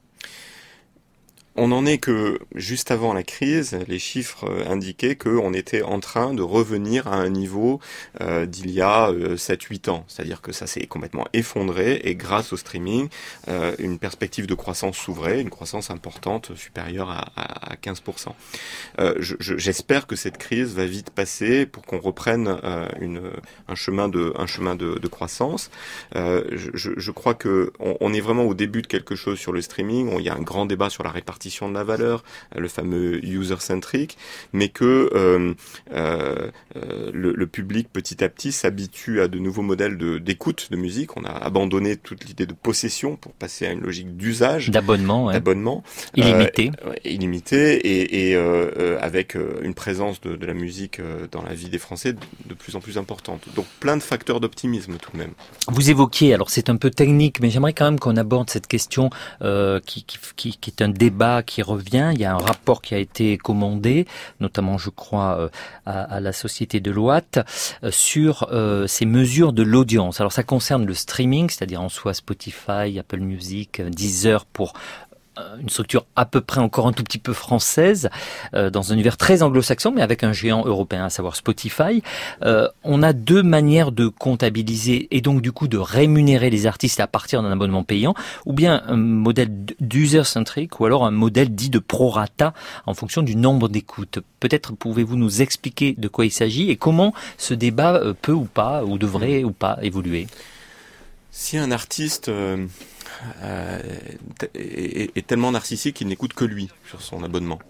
On en est que, juste avant la crise, les chiffres indiquaient qu'on était en train de revenir à un niveau euh, d'il y a euh, sept huit ans. C'est-à-dire que ça s'est complètement effondré et grâce au streaming, euh, une perspective de croissance s'ouvrait, une croissance importante supérieure à, à, à quinze pour cent. Euh, je, je, j'espère que cette crise va vite passer pour qu'on reprenne euh, une, un chemin de, un chemin de, de croissance. Euh, je, je crois que on, on est vraiment au début de quelque chose sur le streaming. On, il y a un grand débat sur la répartition de la valeur, le fameux user-centric, mais que euh, euh, le, le public petit à petit s'habitue à de nouveaux modèles de, d'écoute de musique. On a abandonné toute l'idée de possession pour passer à une logique d'usage, d'abonnement, ouais. d'abonnement illimité, euh, illimité, et, et euh, euh, avec une présence de, de la musique dans la vie des Français de, de plus en plus importante. Donc plein de facteurs d'optimisme tout de même. Vous évoquiez, alors c'est un peu technique, mais j'aimerais quand même qu'on aborde cette question euh, qui, qui, qui, qui est un débat qui revient. Il y a un rapport qui a été commandé, notamment je crois euh, à, à la société Deloitte, euh, sur euh, ces mesures de l'audience. Alors ça concerne le streaming, c'est-à-dire en soi Spotify, Apple Music, Deezer pour une structure à peu près encore un tout petit peu française, euh, dans un univers très anglo-saxon, mais avec un géant européen, à savoir Spotify. Euh, on a deux manières de comptabiliser et donc du coup de rémunérer les artistes à partir d'un abonnement payant, ou bien un modèle d'user-centric, ou alors un modèle dit de prorata en fonction du nombre d'écoutes. Peut-être pouvez-vous nous expliquer de quoi il s'agit et comment ce débat peut ou pas, ou devrait ou pas évoluer? Si un artiste euh, euh, est, est tellement narcissique qu'il n'écoute que lui sur son abonnement,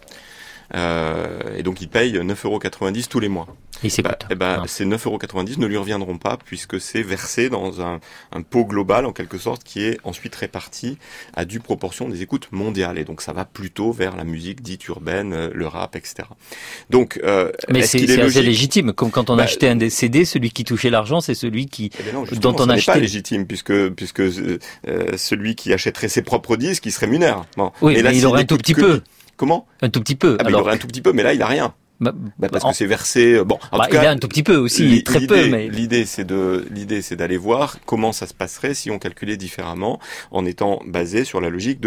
euh, et donc il paye neuf euros quatre-vingt-dix tous les mois. Et c'est bah, eh ben, ces neuf euros quatre-vingt-dix ne lui reviendront pas puisque c'est versé dans un, un pot global en quelque sorte qui est ensuite réparti à due proportion des écoutes mondiales. Et donc ça va plutôt vers la musique dite urbaine, le rap, et cetera. Donc, euh, mais est-ce c'est, qu'il est c'est logique assez légitime. Comme quand on bah, achetait un des C D, celui qui touchait l'argent, c'est celui qui eh ben non, dont on ce achetait. n'est pas légitime puisque puisque euh, celui qui achèterait ses propres disques, il se rémunère. Bon. Oui, mais, mais là, il aurait un tout petit peu. Lui, comment Un tout petit peu. Ah, Alors... il aurait un tout petit peu, mais là il a rien. Bah, bah parce en... que c'est versé. Bon, en bah, tout cas, il a un tout petit peu aussi, très peu. Mais l'idée, c'est de, l'idée, c'est d'aller voir comment ça se passerait si on calculait différemment, en étant basé sur la logique de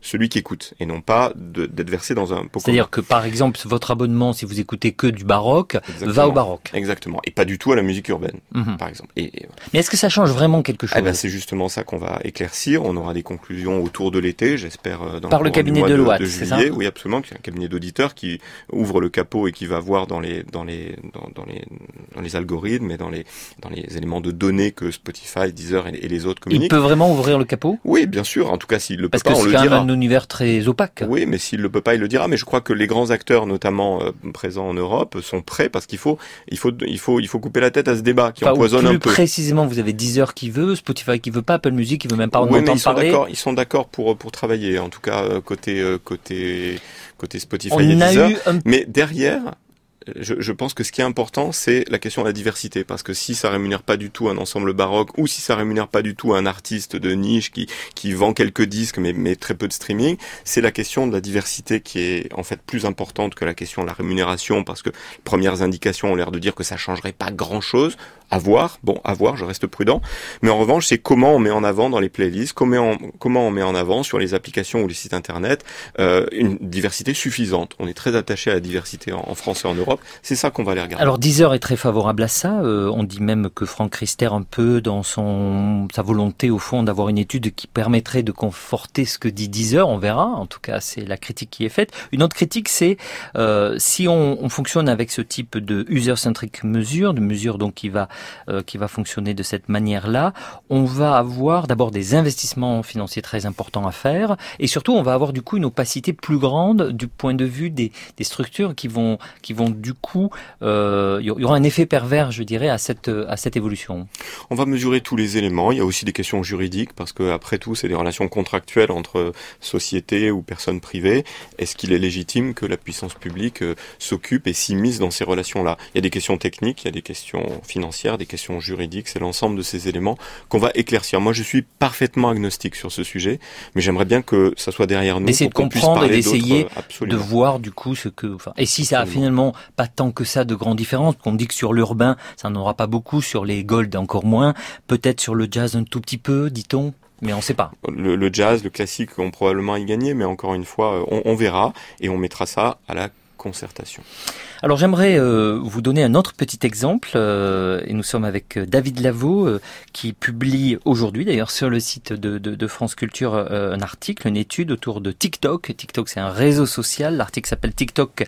celui qui écoute et non pas de, d'être versé dans un pot. C'est-à-dire que par exemple votre abonnement, si vous écoutez que du baroque, Exactement. va au baroque. Exactement, et pas du tout à la musique urbaine, mmh. par exemple. Et, et... Mais est-ce que ça change vraiment quelque chose? Eh ben, c'est justement ça qu'on va éclaircir. On aura des conclusions autour de l'été, j'espère, dans par le, le cabinet de Loat, de juillet. C'est ça oui, absolument, qui est un cabinet d'auditeurs qui ouvre le capot et qui va voir dans les dans les dans, dans les dans les algorithmes et dans les dans les éléments de données que Spotify, Deezer et, et les autres communiquent. Il peut vraiment ouvrir le capot? Oui, bien sûr. En tout cas, s'il le peut Parce pas, que on le dira. Parce que c'est quand même un univers très opaque. Oui, mais s'il le peut pas, il le dira. Mais je crois que les grands acteurs, notamment euh, présents en Europe, sont prêts parce qu'il faut, il faut, il faut, il faut couper la tête à ce débat qui enfin, empoisonne un peu. Plus précisément, vous avez Deezer qui veut, Spotify qui veut pas, Apple Music qui veut même pas en oui, entendre mais ils sont parler. D'accord, ils sont d'accord pour pour travailler. En tout cas, côté côté côté Spotify on et a Deezer. Eu un... Mais derrière. Je, je pense que ce qui est important, c'est la question de la diversité, parce que si ça rémunère pas du tout un ensemble baroque, ou si ça rémunère pas du tout un artiste de niche qui qui vend quelques disques mais mais très peu de streaming, c'est la question de la diversité qui est en fait plus importante que la question de la rémunération, parce que les premières indications ont l'air de dire que ça changerait pas grand-chose. À voir, bon, à voir, je reste prudent. Mais en revanche, c'est comment on met en avant dans les playlists, comment on, comment on met en avant sur les applications ou les sites internet euh, une diversité suffisante. On est très attaché à la diversité en, en France et en Europe. C'est ça qu'on va aller regarder. Alors Deezer est très favorable à ça. Euh, on dit même que Franck Riester, un peu dans son sa volonté au fond d'avoir une étude qui permettrait de conforter ce que dit Deezer. On verra. En tout cas, c'est la critique qui est faite. Une autre critique, c'est euh, si on, on fonctionne avec ce type de user-centric mesure, de mesure donc qui va Euh, qui va fonctionner de cette manière-là, on va avoir d'abord des investissements financiers très importants à faire, et surtout on va avoir du coup une opacité plus grande du point de vue des, des structures qui vont qui vont du coup euh, il y aura un effet pervers, je dirais, à cette à cette évolution. On va mesurer tous les éléments. Il y a aussi des questions juridiques parce que après tout c'est des relations contractuelles entre sociétés ou personnes privées. Est-ce qu'il est légitime que la puissance publique euh, s'occupe et s'immisce dans ces relations-là? Il y a des questions techniques, il y a des questions financières, des questions juridiques, c'est l'ensemble de ces éléments qu'on va éclaircir. Moi, je suis parfaitement agnostique sur ce sujet, mais j'aimerais bien que ça soit derrière nous. D'essayer de comprendre et d'essayer euh, de voir du coup ce que... Enfin, et si ça a finalement pas tant que ça de grandes différences, qu'on dit que sur l'urbain, ça n'en aura pas beaucoup, sur les gold encore moins, peut-être sur le jazz un tout petit peu, dit-on. Mais on ne sait pas. Le, le jazz, le classique ont probablement y gagné, mais encore une fois, on, on verra et on mettra ça à la concertation. Alors j'aimerais euh, vous donner un autre petit exemple, euh, et nous sommes avec David Lavaux euh, qui publie aujourd'hui d'ailleurs sur le site de, de, de France Culture euh, un article, une étude autour de TikTok. TikTok c'est un réseau social, l'article s'appelle TikTok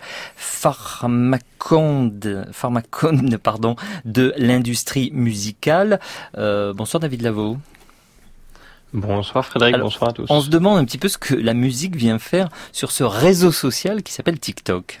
pharmaconde, pharmaconde pardon, de l'industrie musicale. Euh, bonsoir David Lavaux. Bonsoir Frédéric, Alors, bonsoir à tous. On se demande un petit peu ce que la musique vient faire sur ce réseau social qui s'appelle TikTok.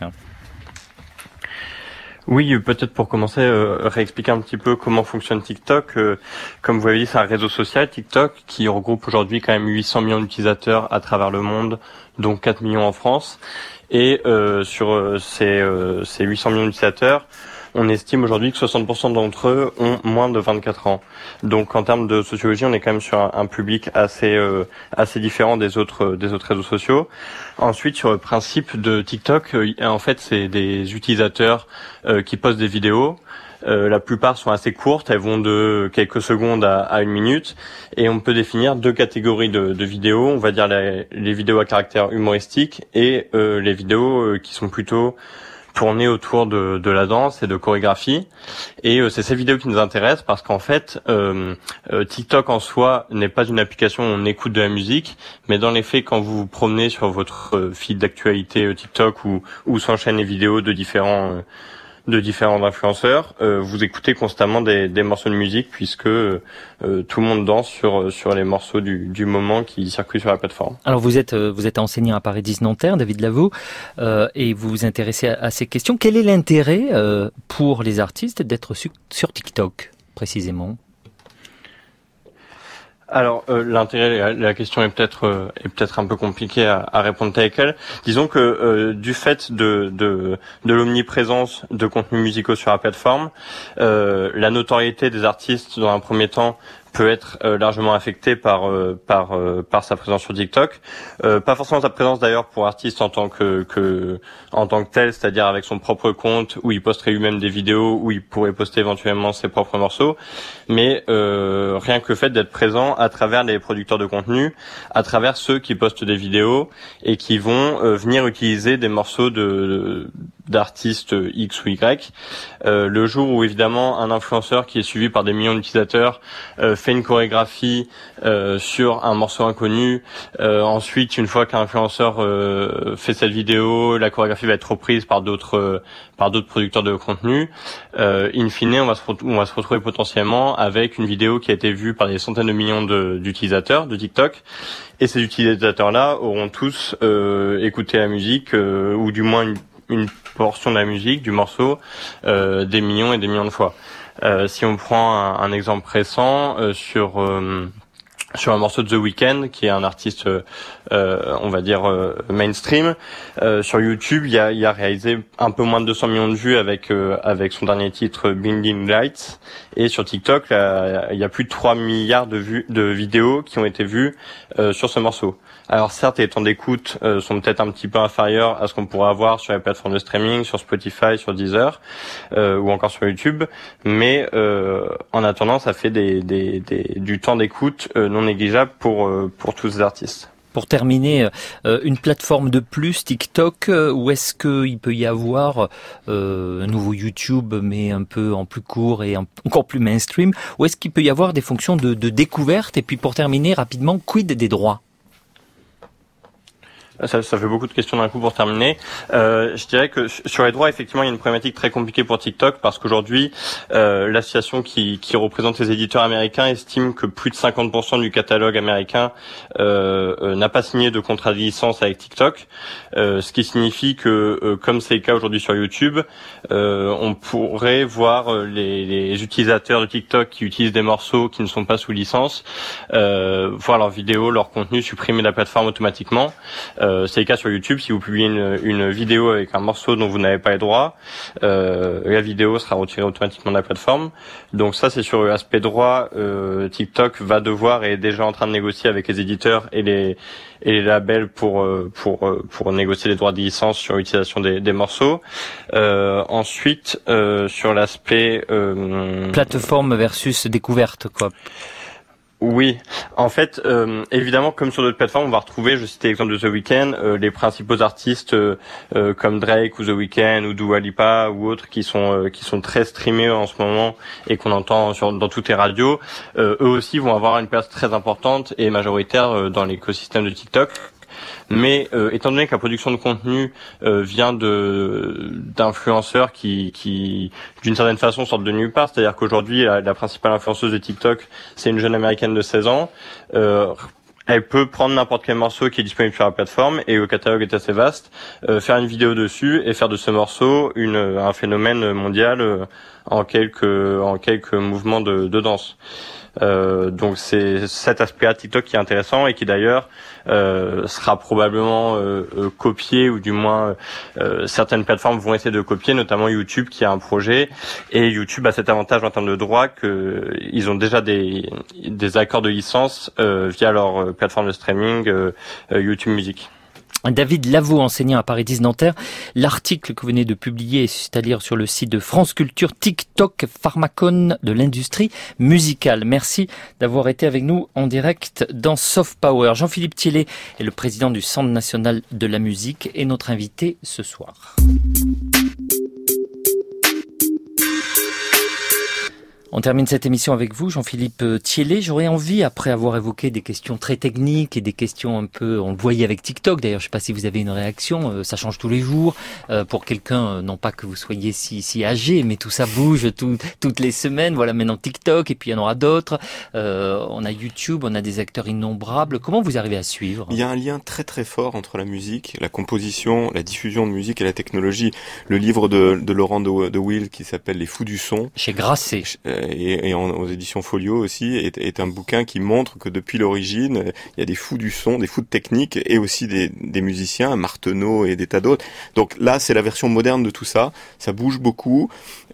Oui, peut-être pour commencer, euh, réexpliquer un petit peu comment fonctionne TikTok. Euh, comme vous l'avez dit, c'est un réseau social, TikTok, qui regroupe aujourd'hui quand même huit cents millions d'utilisateurs à travers le monde, dont quatre millions en France. Et euh, sur euh, ces, euh, ces huit cents millions d'utilisateurs, on estime aujourd'hui que soixante pour cent d'entre eux ont moins de vingt-quatre ans. Donc en termes de sociologie, on est quand même sur un, un public assez euh, assez différent des autres des autres réseaux sociaux. Ensuite, sur le principe de TikTok, euh, en fait, c'est des utilisateurs euh, qui postent des vidéos. Euh, la plupart sont assez courtes, elles vont de quelques secondes à, à une minute, et on peut définir deux catégories de, de vidéos. On va dire les, les vidéos à caractère humoristique et euh, les vidéos euh, qui sont plutôt tourner autour de, de la danse et de chorégraphie. Et euh, c'est ces vidéos qui nous intéressent parce qu'en fait, euh, euh, TikTok en soi n'est pas une application où on écoute de la musique, mais dans les faits, quand vous vous promenez sur votre euh, feed d'actualité euh, TikTok où, où s'enchaînent les vidéos de différents euh, de différents influenceurs, euh, vous écoutez constamment des, des morceaux de musique puisque euh, tout le monde danse sur sur les morceaux du, du moment qui circulent sur la plateforme. Alors vous êtes vous êtes enseignant à Paris dix Nanterre, David Lavaux, euh, et vous vous intéressez à, à ces questions. Quel est l'intérêt euh, pour les artistes d'être su, sur TikTok précisément ? Alors euh, l'intérêt, la, la question est peut-être euh, est peut-être un peu compliquée à, à répondre telle quelle. Disons que euh, du fait de de, de l'omniprésence de contenus musicaux sur la plateforme, euh, la notoriété des artistes dans un premier temps peut être euh, largement affecté par euh, par euh, par sa présence sur TikTok. Euh, pas forcément sa présence d'ailleurs pour artiste en tant que que en tant que tel, c'est-à-dire avec son propre compte où il posterait lui-même des vidéos, où il pourrait poster éventuellement ses propres morceaux, mais euh, rien que le fait d'être présent à travers les producteurs de contenu, à travers ceux qui postent des vidéos et qui vont euh, venir utiliser des morceaux de d'artistes X ou Y. Euh, le jour où évidemment un influenceur qui est suivi par des millions d'utilisateurs euh, fait une chorégraphie euh, sur un morceau inconnu, euh, ensuite une fois qu'un influenceur euh, fait cette vidéo, la chorégraphie va être reprise par d'autres euh, par d'autres producteurs de contenu. Euh, in fine, on va se on va se retrouver potentiellement avec une vidéo qui a été vue par des centaines de millions de, d'utilisateurs de TikTok. Et ces utilisateurs-là auront tous euh, écouté la musique euh, ou du moins une une portion de la musique, du morceau, euh, des millions et des millions de fois. Euh, si on prend un, un exemple récent euh, sur euh, sur un morceau de The Weeknd, qui est un artiste, euh, on va dire euh, mainstream, euh, sur YouTube, il a, il a réalisé un peu moins de deux cents millions de vues avec euh, avec son dernier titre Blinding Lights, et sur TikTok, là, il y a plus de trois milliards de vues de vidéos qui ont été vues euh, sur ce morceau. Alors certes, les temps d'écoute euh, sont peut-être un petit peu inférieurs à ce qu'on pourrait avoir sur les plateformes de streaming, sur Spotify, sur Deezer, euh, ou encore sur YouTube, mais euh, en attendant, ça fait des, des, des, du temps d'écoute euh, non négligeable pour, euh, pour tous ces artistes. Pour terminer, euh, une plateforme de plus, TikTok, euh, ou est-ce qu'il peut y avoir euh, un nouveau YouTube, mais un peu en plus court et en, encore plus mainstream, ou est-ce qu'il peut y avoir des fonctions de, de découverte? Et puis pour terminer rapidement, quid des droits? Ça, ça fait beaucoup de questions d'un coup pour terminer. Euh, je dirais que sur les droits, effectivement, il y a une problématique très compliquée pour TikTok parce qu'aujourd'hui, euh, l'association qui, qui représente les éditeurs américains estime que plus de cinquante pour cent du catalogue américain euh, euh, n'a pas signé de contrat de licence avec TikTok, euh, ce qui signifie que, euh, comme c'est le cas aujourd'hui sur YouTube, euh, on pourrait voir les, les utilisateurs de TikTok qui utilisent des morceaux qui ne sont pas sous licence, euh, voir leurs vidéos, leur contenu supprimé de la plateforme automatiquement. Euh, c'est le cas sur YouTube. Si vous publiez une, une vidéo avec un morceau dont vous n'avez pas les droits, euh, la vidéo sera retirée automatiquement de la plateforme. Donc ça, c'est sur l'aspect droit. Euh, TikTok va devoir et est déjà en train de négocier avec les éditeurs et les et les labels pour pour pour négocier les droits de licence sur l'utilisation des, des morceaux. Euh, ensuite, euh, sur l'aspect euh, plateforme versus découverte, quoi. Oui, en fait, euh, évidemment, comme sur d'autres plateformes, on va retrouver, je citais l'exemple de The Weeknd, euh, les principaux artistes euh, euh, comme Drake ou The Weeknd ou Dua Lipa ou autres qui sont euh, qui sont très streamés en ce moment et qu'on entend sur, dans toutes les radios. Euh, eux aussi vont avoir une place très importante et majoritaire euh, dans l'écosystème de TikTok. Mais euh, étant donné que la production de contenu euh, vient de d'influenceurs qui, qui d'une certaine façon sortent de nulle part, c'est-à-dire qu'aujourd'hui la, la principale influenceuse de TikTok, c'est une jeune américaine de seize ans. Euh, Elle peut prendre n'importe quel morceau qui est disponible sur la plateforme et le catalogue est assez vaste, euh, faire une vidéo dessus et faire de ce morceau une un phénomène mondial euh, en quelques en quelques mouvements de, de danse. Euh, donc c'est cet aspect-là de TikTok qui est intéressant et qui d'ailleurs euh, sera probablement euh, euh, copié ou du moins euh, certaines plateformes vont essayer de copier, notamment YouTube qui a un projet, et YouTube a cet avantage en termes de droit que ils ont déjà des des accords de licence euh, via leur plateforme de streaming euh, euh, YouTube Music. David Lavaux, enseignant à Paris dix Nanterre. L'article que vous venez de publier, c'est à lire sur le site de France Culture, TikTok, pharmacone de l'industrie musicale. Merci d'avoir été avec nous en direct dans Soft Power. Jean-Philippe Thiellet est le président du Centre national de la musique et notre invité ce soir. On termine cette émission avec vous, Jean-Philippe Thiellet. J'aurais envie, après avoir évoqué des questions très techniques et des questions un peu, on le voyait avec TikTok, d'ailleurs, je ne sais pas si vous avez une réaction, euh, ça change tous les jours. Euh, pour quelqu'un, euh, non pas que vous soyez si, si âgé, mais tout ça bouge tout, toutes les semaines. Voilà, maintenant TikTok, et puis il y en aura d'autres. Euh, on a YouTube, on a des acteurs innombrables. Comment vous arrivez à suivre ? Il y a un lien très très fort entre la musique, la composition, la diffusion de musique et la technologie. Le livre de, de Laurent de, de Wiel qui s'appelle Les Fous du son. Chez Grasset. Euh, et, et en, aux éditions Folio aussi, est, est un bouquin qui montre que depuis l'origine, il y a des fous du son, des fous de technique, et aussi des, des musiciens, Marteneau et des tas d'autres. Donc là, c'est la version moderne de tout ça. Ça bouge beaucoup.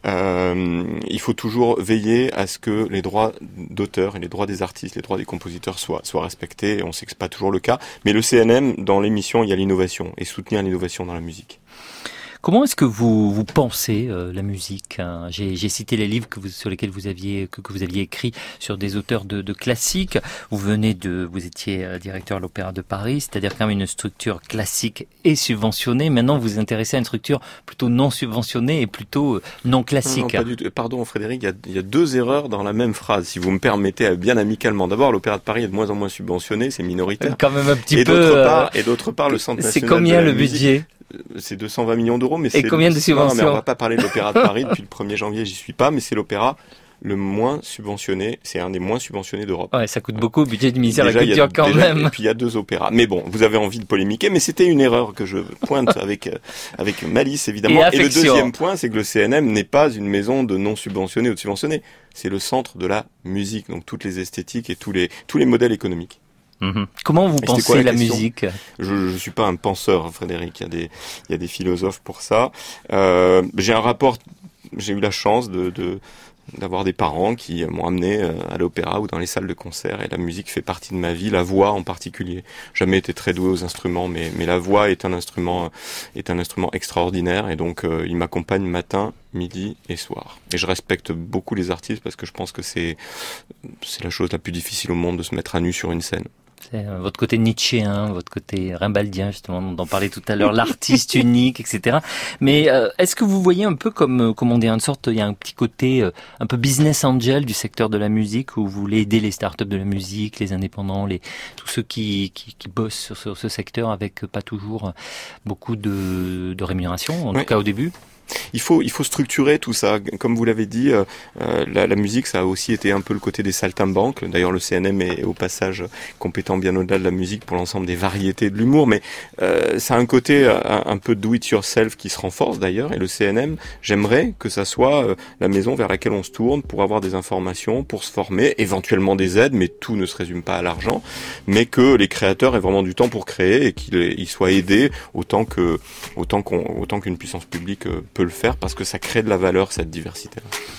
Euh, il faut toujours veiller à ce que les droits d'auteur et les droits des artistes, les droits des compositeurs soient, soient respectés. Et on sait que c'est pas toujours le cas. Mais le C N M, dans l'émission, il y a l'innovation et soutenir l'innovation dans la musique. Comment est-ce que vous vous pensez euh, la musique, hein? J'ai, j'ai cité les livres que vous, sur lesquels vous aviez que, que vous aviez écrit sur des auteurs de, de classiques. Vous venez de, vous étiez euh, directeur de l'Opéra de Paris, c'est-à-dire quand même une structure classique et subventionnée. Maintenant, vous vous intéressez à une structure plutôt non subventionnée et plutôt euh, non classique. Non, non, pas du tout. Pardon, Frédéric, il y, a, il y a deux erreurs dans la même phrase. Si vous me permettez, bien amicalement. D'abord, l'Opéra de Paris est de moins en moins subventionné, c'est minoritaire. Quand même un petit et peu. D'autre euh, part, et d'autre part, le Centre c'est national combien de la le musique, budget? C'est deux cent vingt millions d'euros, mais et c'est... combien de subventions? Non, mais on va pas parler de l'Opéra de Paris depuis le premier janvier, j'y suis pas, mais c'est l'opéra le moins subventionné, c'est un des moins subventionnés d'Europe. Ouais, ça coûte beaucoup au budget du ministère de la Culture quand déjà, même. Et puis il y a deux opéras. Mais bon, vous avez envie de polémiquer, mais c'était une erreur que je pointe avec avec malice évidemment. Et, et le deuxième point, c'est que le C N M n'est pas une maison de non subventionnés ou de subventionnés. C'est le centre de la musique, donc toutes les esthétiques et tous les tous les modèles économiques. Mmh. Comment vous et pensez quoi, la, la question musique? Je je suis pas un penseur, Frédéric. Il y a des il y a des philosophes pour ça. Euh, j'ai un rapport. J'ai eu la chance de, de d'avoir des parents qui m'ont amené à l'opéra ou dans les salles de concert, et la musique fait partie de ma vie, la voix en particulier. Jamais été très doué aux instruments, mais mais la voix est un instrument est un instrument extraordinaire, et donc euh, il m'accompagne matin, midi et soir. Et je respecte beaucoup les artistes parce que je pense que c'est c'est la chose la plus difficile au monde de se mettre à nu sur une scène. C'est euh, votre côté nietzschéen, votre côté rimbaldien, justement, dont on parlait tout à l'heure, l'artiste unique, et cetera. Mais euh, est-ce que vous voyez un peu comme, euh, comment dire, une sorte, il y a un petit côté euh, un peu business angel du secteur de la musique, où vous voulez aider les startups de la musique, les indépendants, les tous ceux qui, qui, qui bossent sur, sur ce secteur avec pas toujours beaucoup de, de rémunération, en ouais. tout cas au début? Il faut, il faut structurer tout ça. Comme vous l'avez dit, euh, la, la musique, ça a aussi été un peu le côté des saltimbanques. D'ailleurs, le C N M est au passage compétent bien au-delà de la musique pour l'ensemble des variétés de l'humour. Mais euh, ça a un côté un, un peu do-it-yourself qui se renforce d'ailleurs. Et le C N M, j'aimerais que ça soit euh, la maison vers laquelle on se tourne pour avoir des informations, pour se former, éventuellement des aides, mais tout ne se résume pas à l'argent. Mais que les créateurs aient vraiment du temps pour créer et qu'ils ils soient aidés autant que, autant qu'on, autant qu'une puissance publique euh, peut le faire, parce que ça crée de la valeur, cette diversité.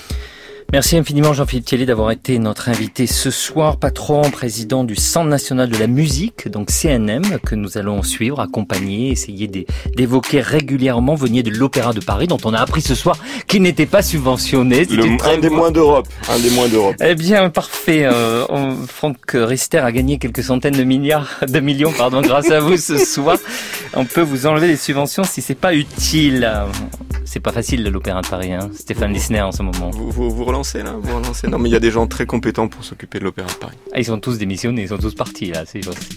Merci infiniment Jean-Philippe Thiellet d'avoir été notre invité ce soir, patron, président du Centre national de la musique, donc C N M, que nous allons suivre, accompagner, essayer d'évoquer régulièrement. Veniez de l'Opéra de Paris, dont on a appris ce soir qu'il n'était pas subventionné. Le, un des moins d'Europe, un des moins d'Europe. Eh bien, parfait. Euh, on, Franck Rister a gagné quelques centaines de milliards, de millions, pardon, grâce à vous ce soir. On peut vous enlever les subventions si c'est pas utile. C'est pas facile l'Opéra de Paris, hein. Stéphane Lissner en ce moment. Vous, vous, vous relancez là, vous relancez. Non, mais il y a des gens très compétents pour s'occuper de l'Opéra de Paris. Ah, ils sont tous démissionnés, ils sont tous partis là, c'est juste.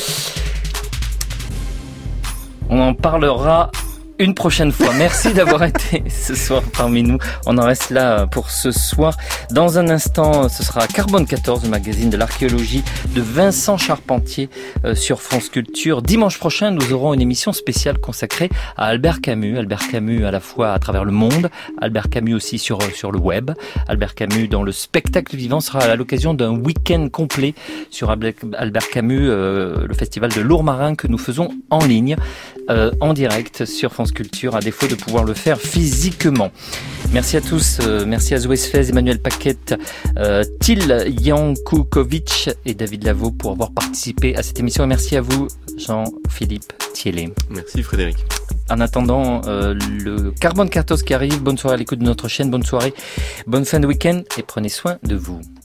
On en parlera une prochaine fois. Merci d'avoir été ce soir parmi nous. On en reste là pour ce soir. Dans un instant, ce sera Carbone quatorze, le magazine de l'archéologie de Vincent Charpentier euh, sur France Culture. Dimanche prochain, nous aurons une émission spéciale consacrée à Albert Camus. Albert Camus à la fois à travers le monde, Albert Camus aussi sur sur le web. Albert Camus dans le spectacle vivant sera à l'occasion d'un week-end complet sur Albert Camus, euh, le festival de Lourmarin que nous faisons en ligne, euh, en direct sur France Culture, à défaut de pouvoir le faire physiquement. Merci à tous, euh, merci à Zoé Sfez, Emmanuel Paquette, euh, Till Jankukovic et David Lavaux pour avoir participé à cette émission, et merci à vous Jean-Philippe Thiellet. Merci Frédéric. En attendant euh, le Carbone quatorze qui arrive, bonne soirée à l'écoute de notre chaîne, bonne soirée, bonne fin de week-end et prenez soin de vous.